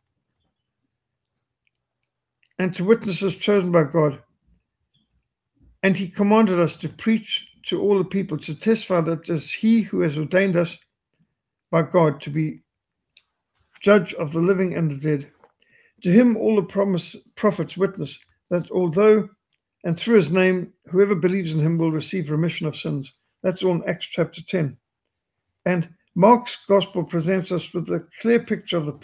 And to witnesses chosen by God. And he commanded us to preach to all the people, to testify that it is he who has ordained us by God to be judge of the living and the dead. To him all the prophets witness that although and through his name, whoever believes in him will receive remission of sins. That's all in Acts chapter 10. And Mark's gospel presents us with a clear picture of the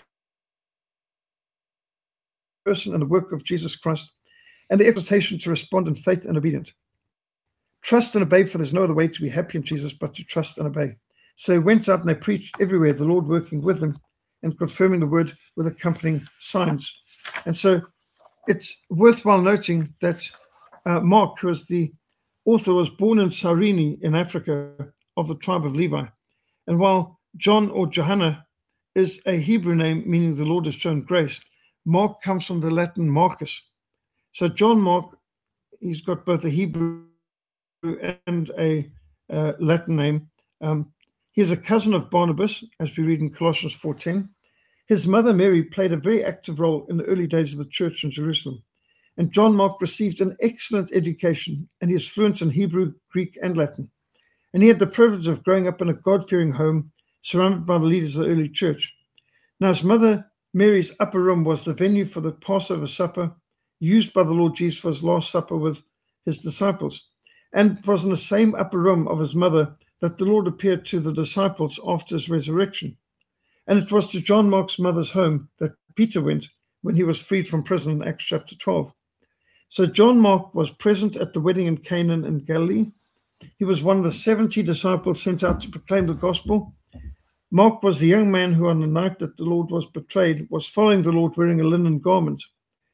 person and the work of Jesus Christ, and the exhortation to respond in faith and obedience. Trust and obey, for there's no other way to be happy in Jesus but to trust and obey. So they went out and they preached everywhere, the Lord working with them and confirming the word with accompanying signs. And so it's worthwhile noting that Mark, who was the author, was born in Cyrene in Africa of the tribe of Levi. And while John or Johanna is a Hebrew name meaning the Lord has shown grace, Mark comes from the Latin Marcus. So John Mark, he's got both a Hebrew and a Latin name. He's a cousin of Barnabas, as we read in Colossians 4:10. His mother Mary played a very active role in the early days of the church in Jerusalem. And John Mark received an excellent education, and he is fluent in Hebrew, Greek, and Latin. And he had the privilege of growing up in a God-fearing home, surrounded by the leaders of the early church. Now, his mother Mary's upper room was the venue for the Passover supper, used by the Lord Jesus for his Last Supper with his disciples, and it was in the same upper room of his mother that the Lord appeared to the disciples after his resurrection. And it was to John Mark's mother's home that Peter went when he was freed from prison in Acts chapter 12. So John Mark was present at the wedding in Canaan in Galilee. He was one of the 70 disciples sent out to proclaim the gospel. Mark was the young man who on the night that the Lord was betrayed was following the Lord wearing a linen garment.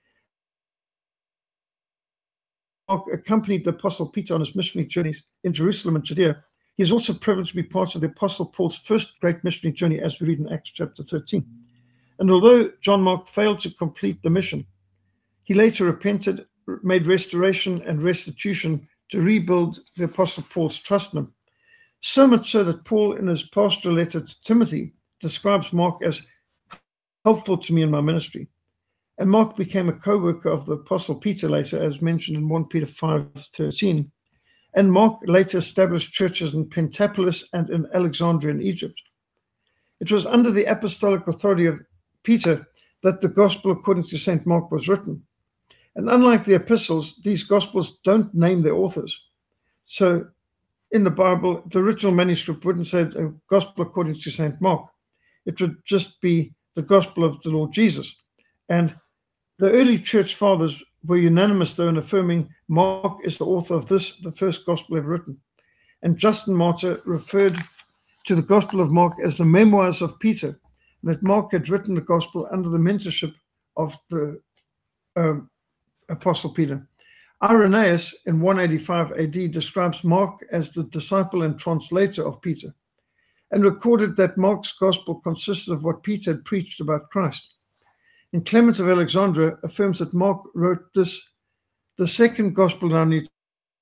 Mark accompanied the Apostle Peter on his missionary journeys in Jerusalem and Judea. He is also privileged to be part of the Apostle Paul's first great missionary journey, as we read in Acts chapter 13. And although John Mark failed to complete the mission, he later repented, made restoration and restitution to rebuild the Apostle Paul's trust in him. So much so that Paul, in his pastoral letter to Timothy, describes Mark as helpful to me in my ministry. And Mark became a co-worker of the Apostle Peter later, as mentioned in 1 Peter 5:13. And Mark later established churches in Pentapolis and in Alexandria in Egypt. It was under the apostolic authority of Peter that the Gospel according to St. Mark was written. And unlike the epistles, these Gospels don't name their authors. So in the Bible, the original manuscript wouldn't say the Gospel according to St. Mark. It would just be the Gospel of the Lord Jesus. And the early church fathers were unanimous, though, in affirming Mark is the author of this, the first Gospel ever written. And Justin Martyr referred to the Gospel of Mark as the memoirs of Peter, that Mark had written the Gospel under the mentorship of the Apostle Peter. Irenaeus, in 185 AD, describes Mark as the disciple and translator of Peter, and recorded that Mark's Gospel consisted of what Peter had preached about Christ. And Clement of Alexandria affirms that Mark wrote this, the second Gospel in our New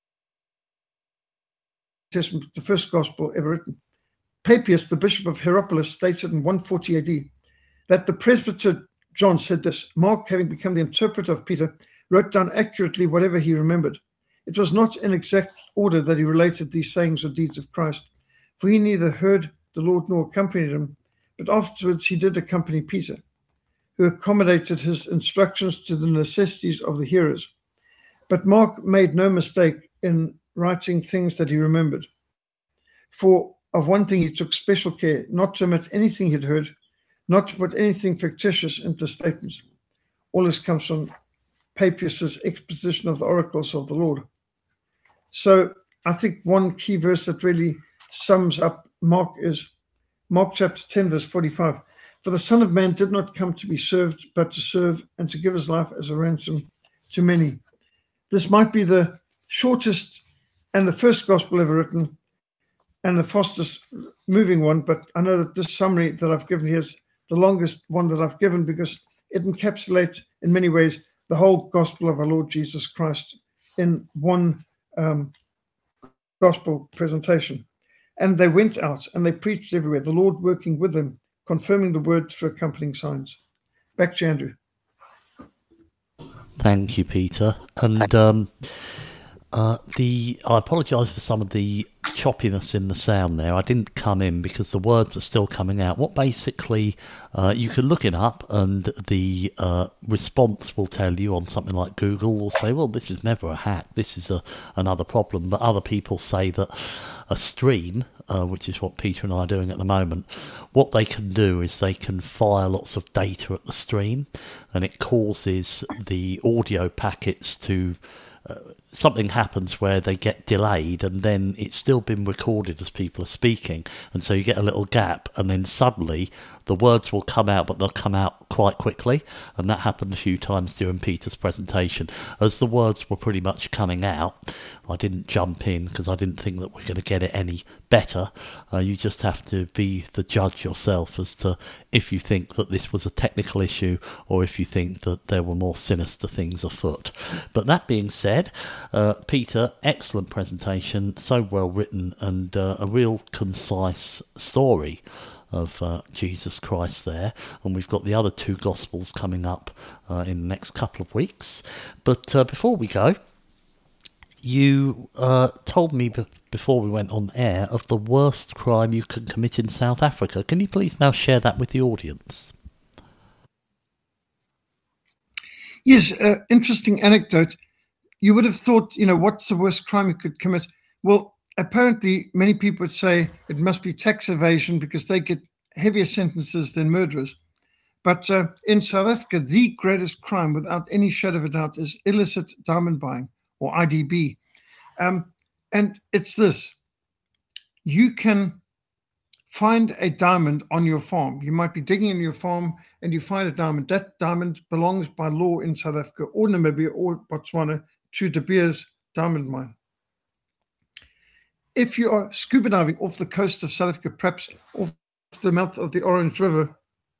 Testament, the first Gospel ever written. Papias, the Bishop of Hierapolis, states it in 140 AD that the presbyter John said this: Mark, having become the interpreter of Peter, wrote down accurately whatever he remembered. It was not in exact order that he related these sayings or deeds of Christ, for he neither heard the Lord nor accompanied him, but afterwards he did accompany Peter, who accommodated his instructions to the necessities of the hearers. But Mark made no mistake in writing things that he remembered. For of one thing he took special care, not to omit anything he'd heard, not to put anything fictitious into statements. All this comes from Papias' exposition of the oracles of the Lord. So I think one key verse that really sums up Mark is Mark chapter 10, verse 45. For the Son of Man did not come to be served, but to serve and to give his life as a ransom to many. This might be the shortest and the first gospel ever written and the fastest moving one, but I know that this summary that I've given here is the longest one that I've given because it encapsulates in many ways the whole gospel of our Lord Jesus Christ in one gospel presentation. And they went out and they preached everywhere, the Lord working with them, confirming the word through accompanying signs. Back to Andrew. Thank you, Peter. And I apologise for some of the choppiness in the sound there. I didn't come in because the words are still coming out. What basically, you can look it up and the response will tell you on something like Google will say, well, this is never a hack. This is another problem. But other people say that a stream, which is what Peter and I are doing at the moment, what they can do is they can fire lots of data at the stream and it causes the audio packets to something happens where they get delayed and then it's still been recorded as people are speaking, and so you get a little gap and then suddenly the words will come out, but they'll come out quite quickly. And that happened a few times during Peter's presentation. As the words were pretty much coming out, I didn't jump in because I didn't think that we're going to get it any better. You just have to be the judge yourself as to if you think that this was a technical issue or if you think that there were more sinister things afoot. But that being said, Peter, excellent presentation, so well written, and a real concise story of Jesus Christ there. And we've got the other two Gospels coming up in the next couple of weeks. But before we go, you told me before we went on air of the worst crime you can commit in South Africa. Can you please now share that with the audience? Yes, interesting anecdote. you would have thought, what's the worst crime you could commit? Well, apparently many people would say it must be tax evasion because they get heavier sentences than murderers. But in South Africa, the greatest crime, without any shadow of a doubt, is illicit diamond buying, or IDB. And it's this. You can find a diamond on your farm. You might be digging in your farm and you find a diamond. That diamond belongs by law in South Africa or Namibia or Botswana to De Beers diamond mine. If you are scuba diving off the coast of South Africa, perhaps off the mouth of the Orange River,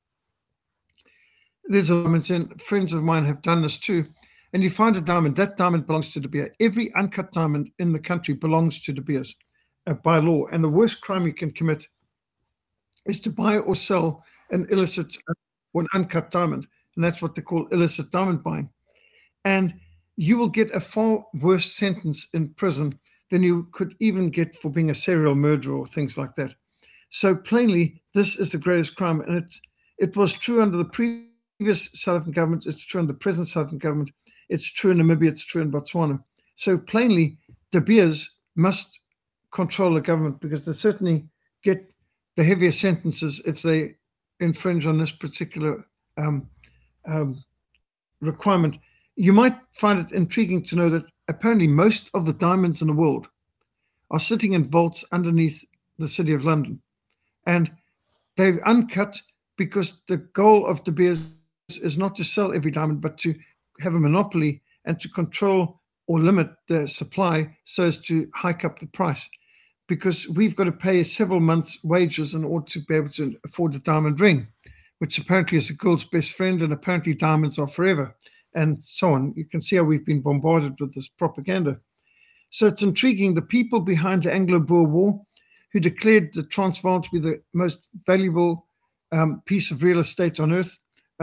there's a diamond, and friends of mine have done this too, and you find a diamond, that diamond belongs to De Beers. Every uncut diamond in the country belongs to De Beers by law, and the worst crime you can commit is to buy or sell an illicit or an uncut diamond, and that's what they call illicit diamond buying. And you will get a far worse sentence in prison than you could even get for being a serial murderer or things like that. So plainly, this is the greatest crime, and it was true under the previous South African government, it's true under the present South African government, it's true in Namibia, it's true in Botswana. So plainly, De Beers must control the government because they certainly get the heavier sentences if they infringe on this particular requirement. You might find it intriguing to know that apparently most of the diamonds in the world are sitting in vaults underneath the City of London. And they're uncut because the goal of De Beers is not to sell every diamond, but to have a monopoly and to control or limit the supply so as to hike up the price. Because we've got to pay several months' wages in order to be able to afford a diamond ring, which apparently is a girl's best friend, and apparently diamonds are forever, and so on. You can see how we've been bombarded with this propaganda. So it's intriguing. The people behind the Anglo-Boer War, who declared the Transvaal to be the most valuable piece of real estate on earth,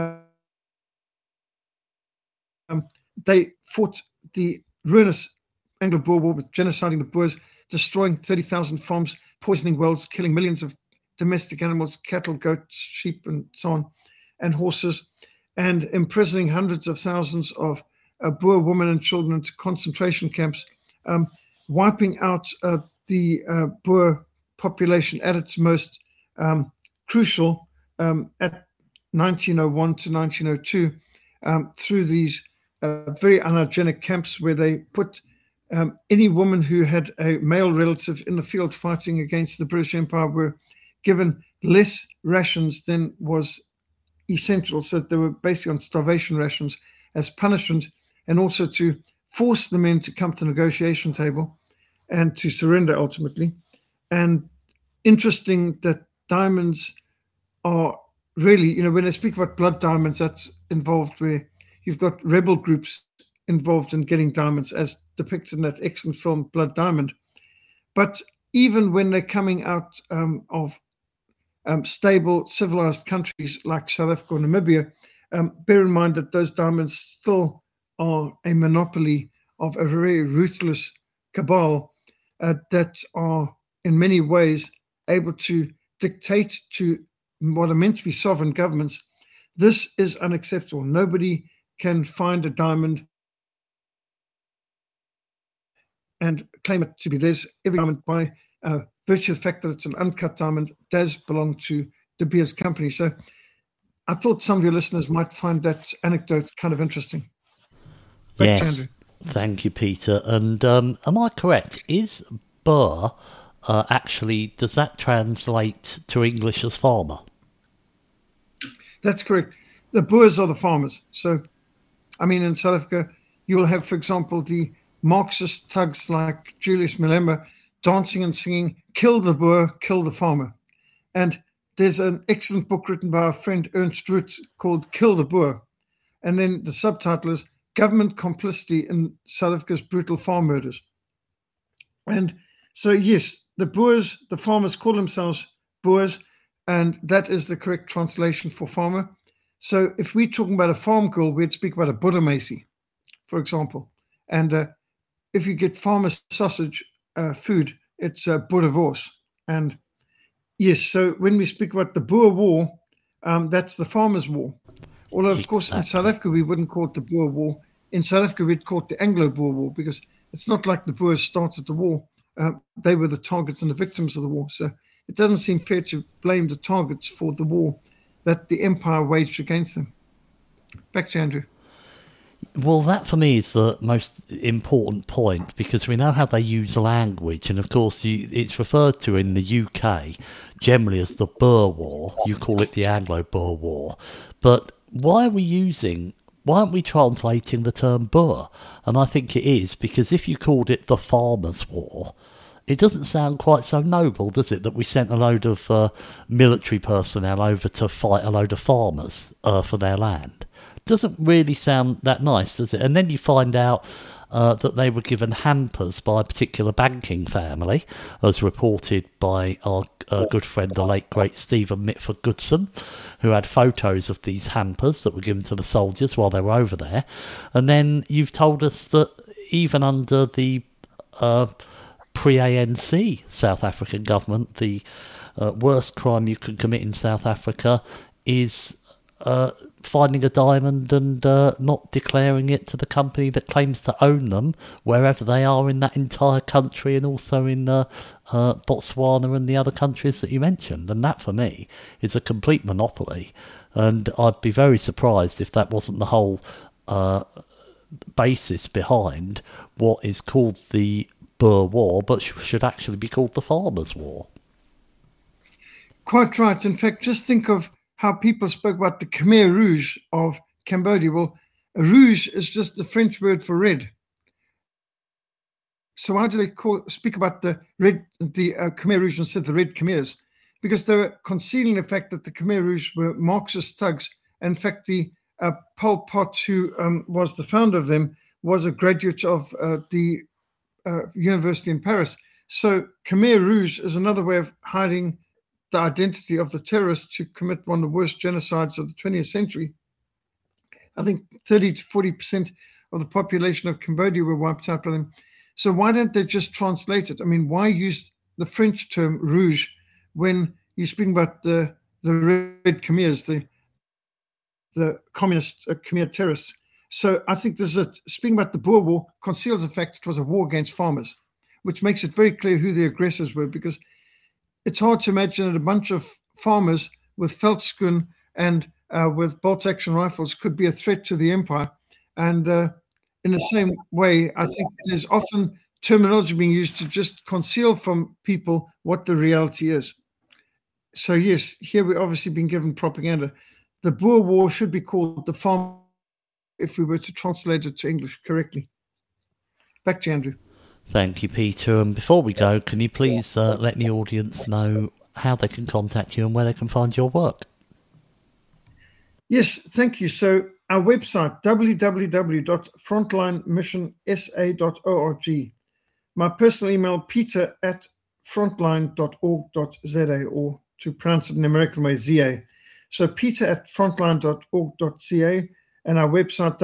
they fought the ruinous Anglo-Boer War with genociding the Boers, destroying 30,000 farms, poisoning wells, killing millions of domestic animals, cattle, goats, sheep, and so on, and horses, and imprisoning hundreds of thousands of Boer women and children into concentration camps, wiping out the Boer population at its most crucial at 1901 to 1902 through these very unhygienic camps where they put any woman who had a male relative in the field fighting against the British Empire were given less rations than was essential, so that they were basically on starvation rations as punishment, and also to force the men to come to the negotiation table and to surrender ultimately. And interesting that diamonds are really, when they speak about blood diamonds, that's involved where you've got rebel groups involved in getting diamonds, as depicted in that excellent film Blood Diamond. But even when they're coming out of stable, civilized countries like South Africa or Namibia, bear in mind that those diamonds still are a monopoly of a very ruthless cabal that are in many ways able to dictate to what are meant to be sovereign governments. This is unacceptable. Nobody can find a diamond and claim it to be theirs. Every diamond, by virtue of the fact that it's an uncut diamond, does belong to De Beers Company. So I thought some of your listeners might find that anecdote kind of interesting. Back to Andrew. Thank you, Peter. And am I correct? Is Boer actually, does that translate to English as farmer? That's correct. The Boers are the farmers. So, in South Africa, you will have, for example, the Marxist thugs like Julius Malema dancing and singing, "Kill the Boer, kill the farmer." And there's an excellent book written by our friend Ernst Root called "Kill the Boer." And then the subtitle is "Government Complicity in South Africa's Brutal Farm Murders." And so, yes, the Boers, the farmers call themselves Boers, and that is the correct translation for farmer. So if we're talking about a farm girl, we'd speak about a Boermeisie, for example. And if you get farmer sausage food, it's boerewors. And yes, so when we speak about the Boer War, that's the farmers' war. Although, of course, in South Africa, we wouldn't call it the Boer War. in South Africa, we'd call it the Anglo-Boer War, because it's not like the Boers started the war. They were the targets and the victims of the war. So it doesn't seem fair to blame the targets for the war that the empire waged against them. Back to Andrew. Well, that for me is the most important point, because we know how they use language, and of course it's referred to in the UK generally as the Boer War. You call it the Anglo-Boer War. But why aren't we translating the term Boer? And I think it is, because if you called it the Farmers' War, it doesn't sound quite so noble, does it, that we sent a load of military personnel over to fight a load of farmers for their land? Doesn't really sound that nice, does it? And then you find out that they were given hampers by a particular banking family, as reported by our good friend, the late great Stephen Mitford Goodson, who had photos of these hampers that were given to the soldiers while they were over there. And then you've told us that even under the pre-ANC South African government, the worst crime you can commit in South Africa is finding a diamond and not declaring it to the company that claims to own them, wherever they are in that entire country, and also in Botswana and the other countries that you mentioned. And that, for me, is a complete monopoly. And I'd be very surprised if that wasn't the whole basis behind what is called the Boer War, but should actually be called the Farmers' War. Quite right. In fact, just think of how people spoke about the Khmer Rouge of Cambodia. Well, rouge is just the French word for red. So why do they speak about the Khmer Rouge instead of the Red Khmers? Because they were concealing the fact that the Khmer Rouge were Marxist thugs. In fact, the Pol Pot, who was the founder of them, was a graduate of the university in Paris. So Khmer Rouge is another way of hiding the identity of the terrorists who commit one of the worst genocides of the 20th century. I think 30 to 40% of the population of Cambodia were wiped out by them. So why don't they just translate it? I mean, why use the French term rouge when you're speaking about the Red Khmers, the communist Khmer terrorists? So I think speaking about the Boer War conceals the fact it was a war against farmers, which makes it very clear who the aggressors were, because it's hard to imagine that a bunch of farmers with veldskoen and with bolt-action rifles could be a threat to the empire. And in the same way, I think there's often terminology being used to just conceal from people what the reality is. So yes, here we're obviously being given propaganda. The Boer War should be called the Farm, if we were to translate it to English correctly. Back to Andrew. Thank you, Peter. And before we go, can you please let the audience know how they can contact you and where they can find your work? Yes, thank you. So our website, www.frontlinemissionsa.org. My personal email, peter@frontline.org.za, or to pronounce it in the American way, ZA. So peter@frontline.org.ca, and our website,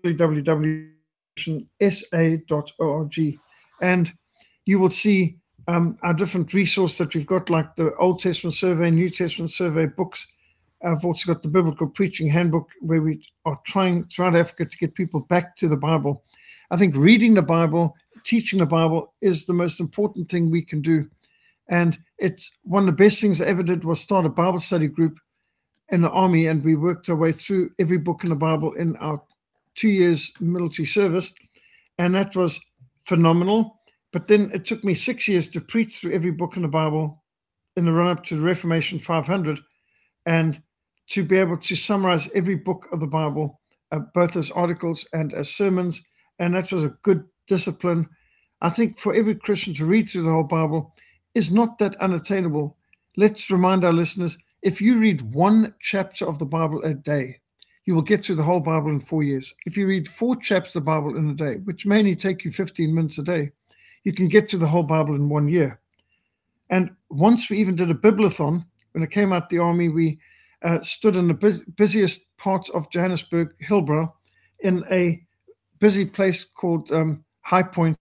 www.missionsa.org. And you will see our different resources that we've got, like the Old Testament Survey, New Testament Survey books. I've also got the Biblical Preaching Handbook, where we are trying throughout Africa to get people back to the Bible. I think reading the Bible, teaching the Bible is the most important thing we can do. And it's one of the best things I ever did was start a Bible study group in the army, and we worked our way through every book in the Bible in our 2 years military service. And that was phenomenal. But then it took me 6 years to preach through every book in the Bible in the run-up to the Reformation 500, and to be able to summarize every book of the Bible, both as articles and as sermons. And that was a good discipline. I think for every Christian to read through the whole Bible is not that unattainable. Let's remind our listeners, if you read one chapter of the Bible a day, you will get through the whole Bible in 4 years. If you read 4 chapters of the Bible in a day, which may only take you 15 minutes a day, you can get through the whole Bible in 1 year. And once we even did a Bibliathon. When I came out the army, we stood in the busiest part of Johannesburg, Hillbrow, in a busy place called High Point,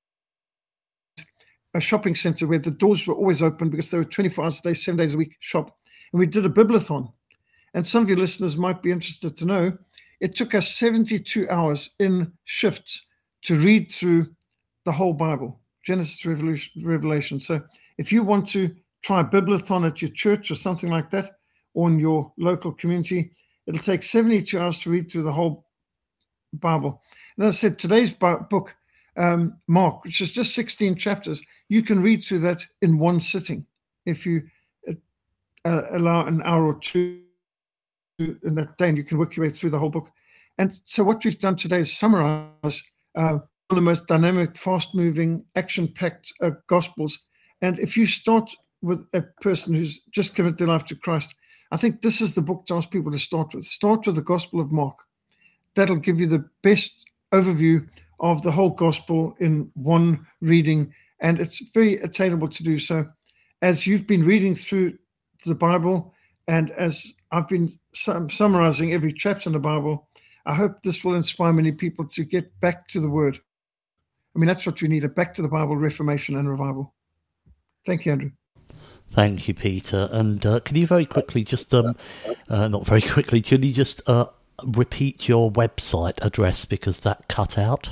a shopping center where the doors were always open because they were 24 hours a day, 7 days a week shop. And we did a Bibliathon. And some of your listeners might be interested to know, it took us 72 hours in shifts to read through the whole Bible, Genesis, Revelation. So if you want to try a Bibliothon at your church or something like that, or in your local community, it'll take 72 hours to read through the whole Bible. And as I said, today's book, Mark, which is just 16 chapters, you can read through that in one sitting if you allow an hour or two in that day, and you can work your way through the whole book. And so what we've done today is summarize one of the most dynamic, fast-moving, action-packed Gospels. And if you start with a person who's just committed their life to Christ, I think this is the book to ask people to start with. Start with the Gospel of Mark. That'll give you the best overview of the whole Gospel in one reading, and it's very attainable to do so. As you've been reading through the Bible, and as I've been summarizing every chapter in the Bible, I hope this will inspire many people to get back to the Word. I mean, that's what we need, a back to the Bible reformation and revival. Thank you, Andrew. Thank you, Peter. And can you very quickly just, not very quickly, can you just repeat your website address, because that cut out?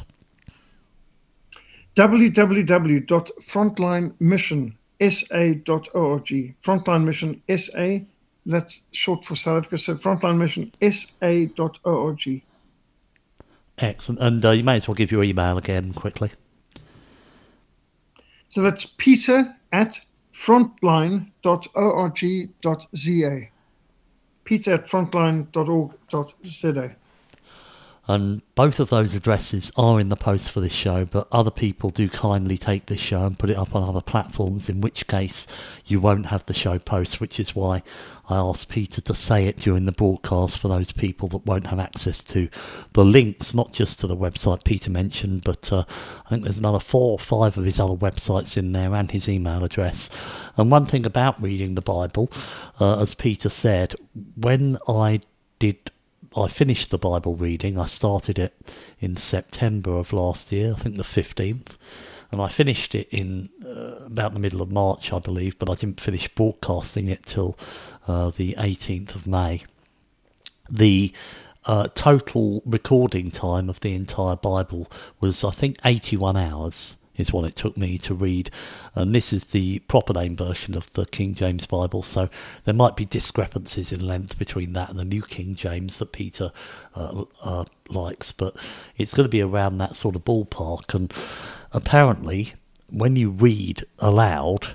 www.frontlinemissionsa.org. Frontline Mission SA, that's short for South Africa, so frontlinemissionsa.org. Excellent. And you may as well give your email again quickly. So that's peter@frontline.org.za. peter@frontline.org.za. And both of those addresses are in the post for this show, but other people do kindly take this show and put it up on other platforms, in which case you won't have the show post, which is why I asked Peter to say it during the broadcast for those people that won't have access to the links, not just to the website Peter mentioned, but I think there's another 4 or 5 of his other websites in there and his email address. And one thing about reading the Bible, as Peter said, when I finished the Bible reading. I started it in September of last year, I think the 15th, and I finished it in about the middle of March, I believe, but I didn't finish broadcasting it till the 18th of May. The total recording time of the entire Bible was, I think, 81 hours. Is what it took me to read, and this is the proper name version of the King James Bible, so there might be discrepancies in length between that and the New King James that Peter likes, but it's going to be around that sort of ballpark. And apparently when you read aloud,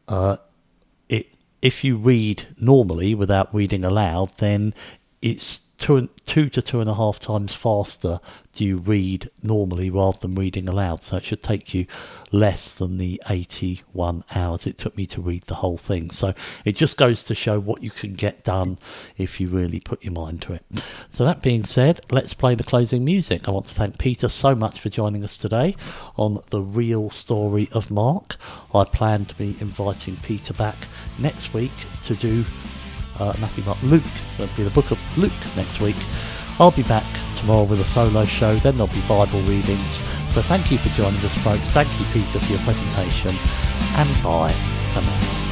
if you read normally without reading aloud, then it's 2 to 2.5 times faster do you read normally rather than reading aloud. So it should take you less than the 81 hours it took me to read the whole thing. So it just goes to show what you can get done if you really put your mind to it. So that being said, let's play the closing music. I want to thank Peter so much for joining us today on The Real Story of Mark. I plan to be inviting Peter back next week to do Matthew, Mark, Luke. That'll be the book of Luke next week. I'll be back tomorrow with a solo show, then there'll be Bible readings. So thank you for joining us, folks. Thank you, Peter, for your presentation, and bye for now.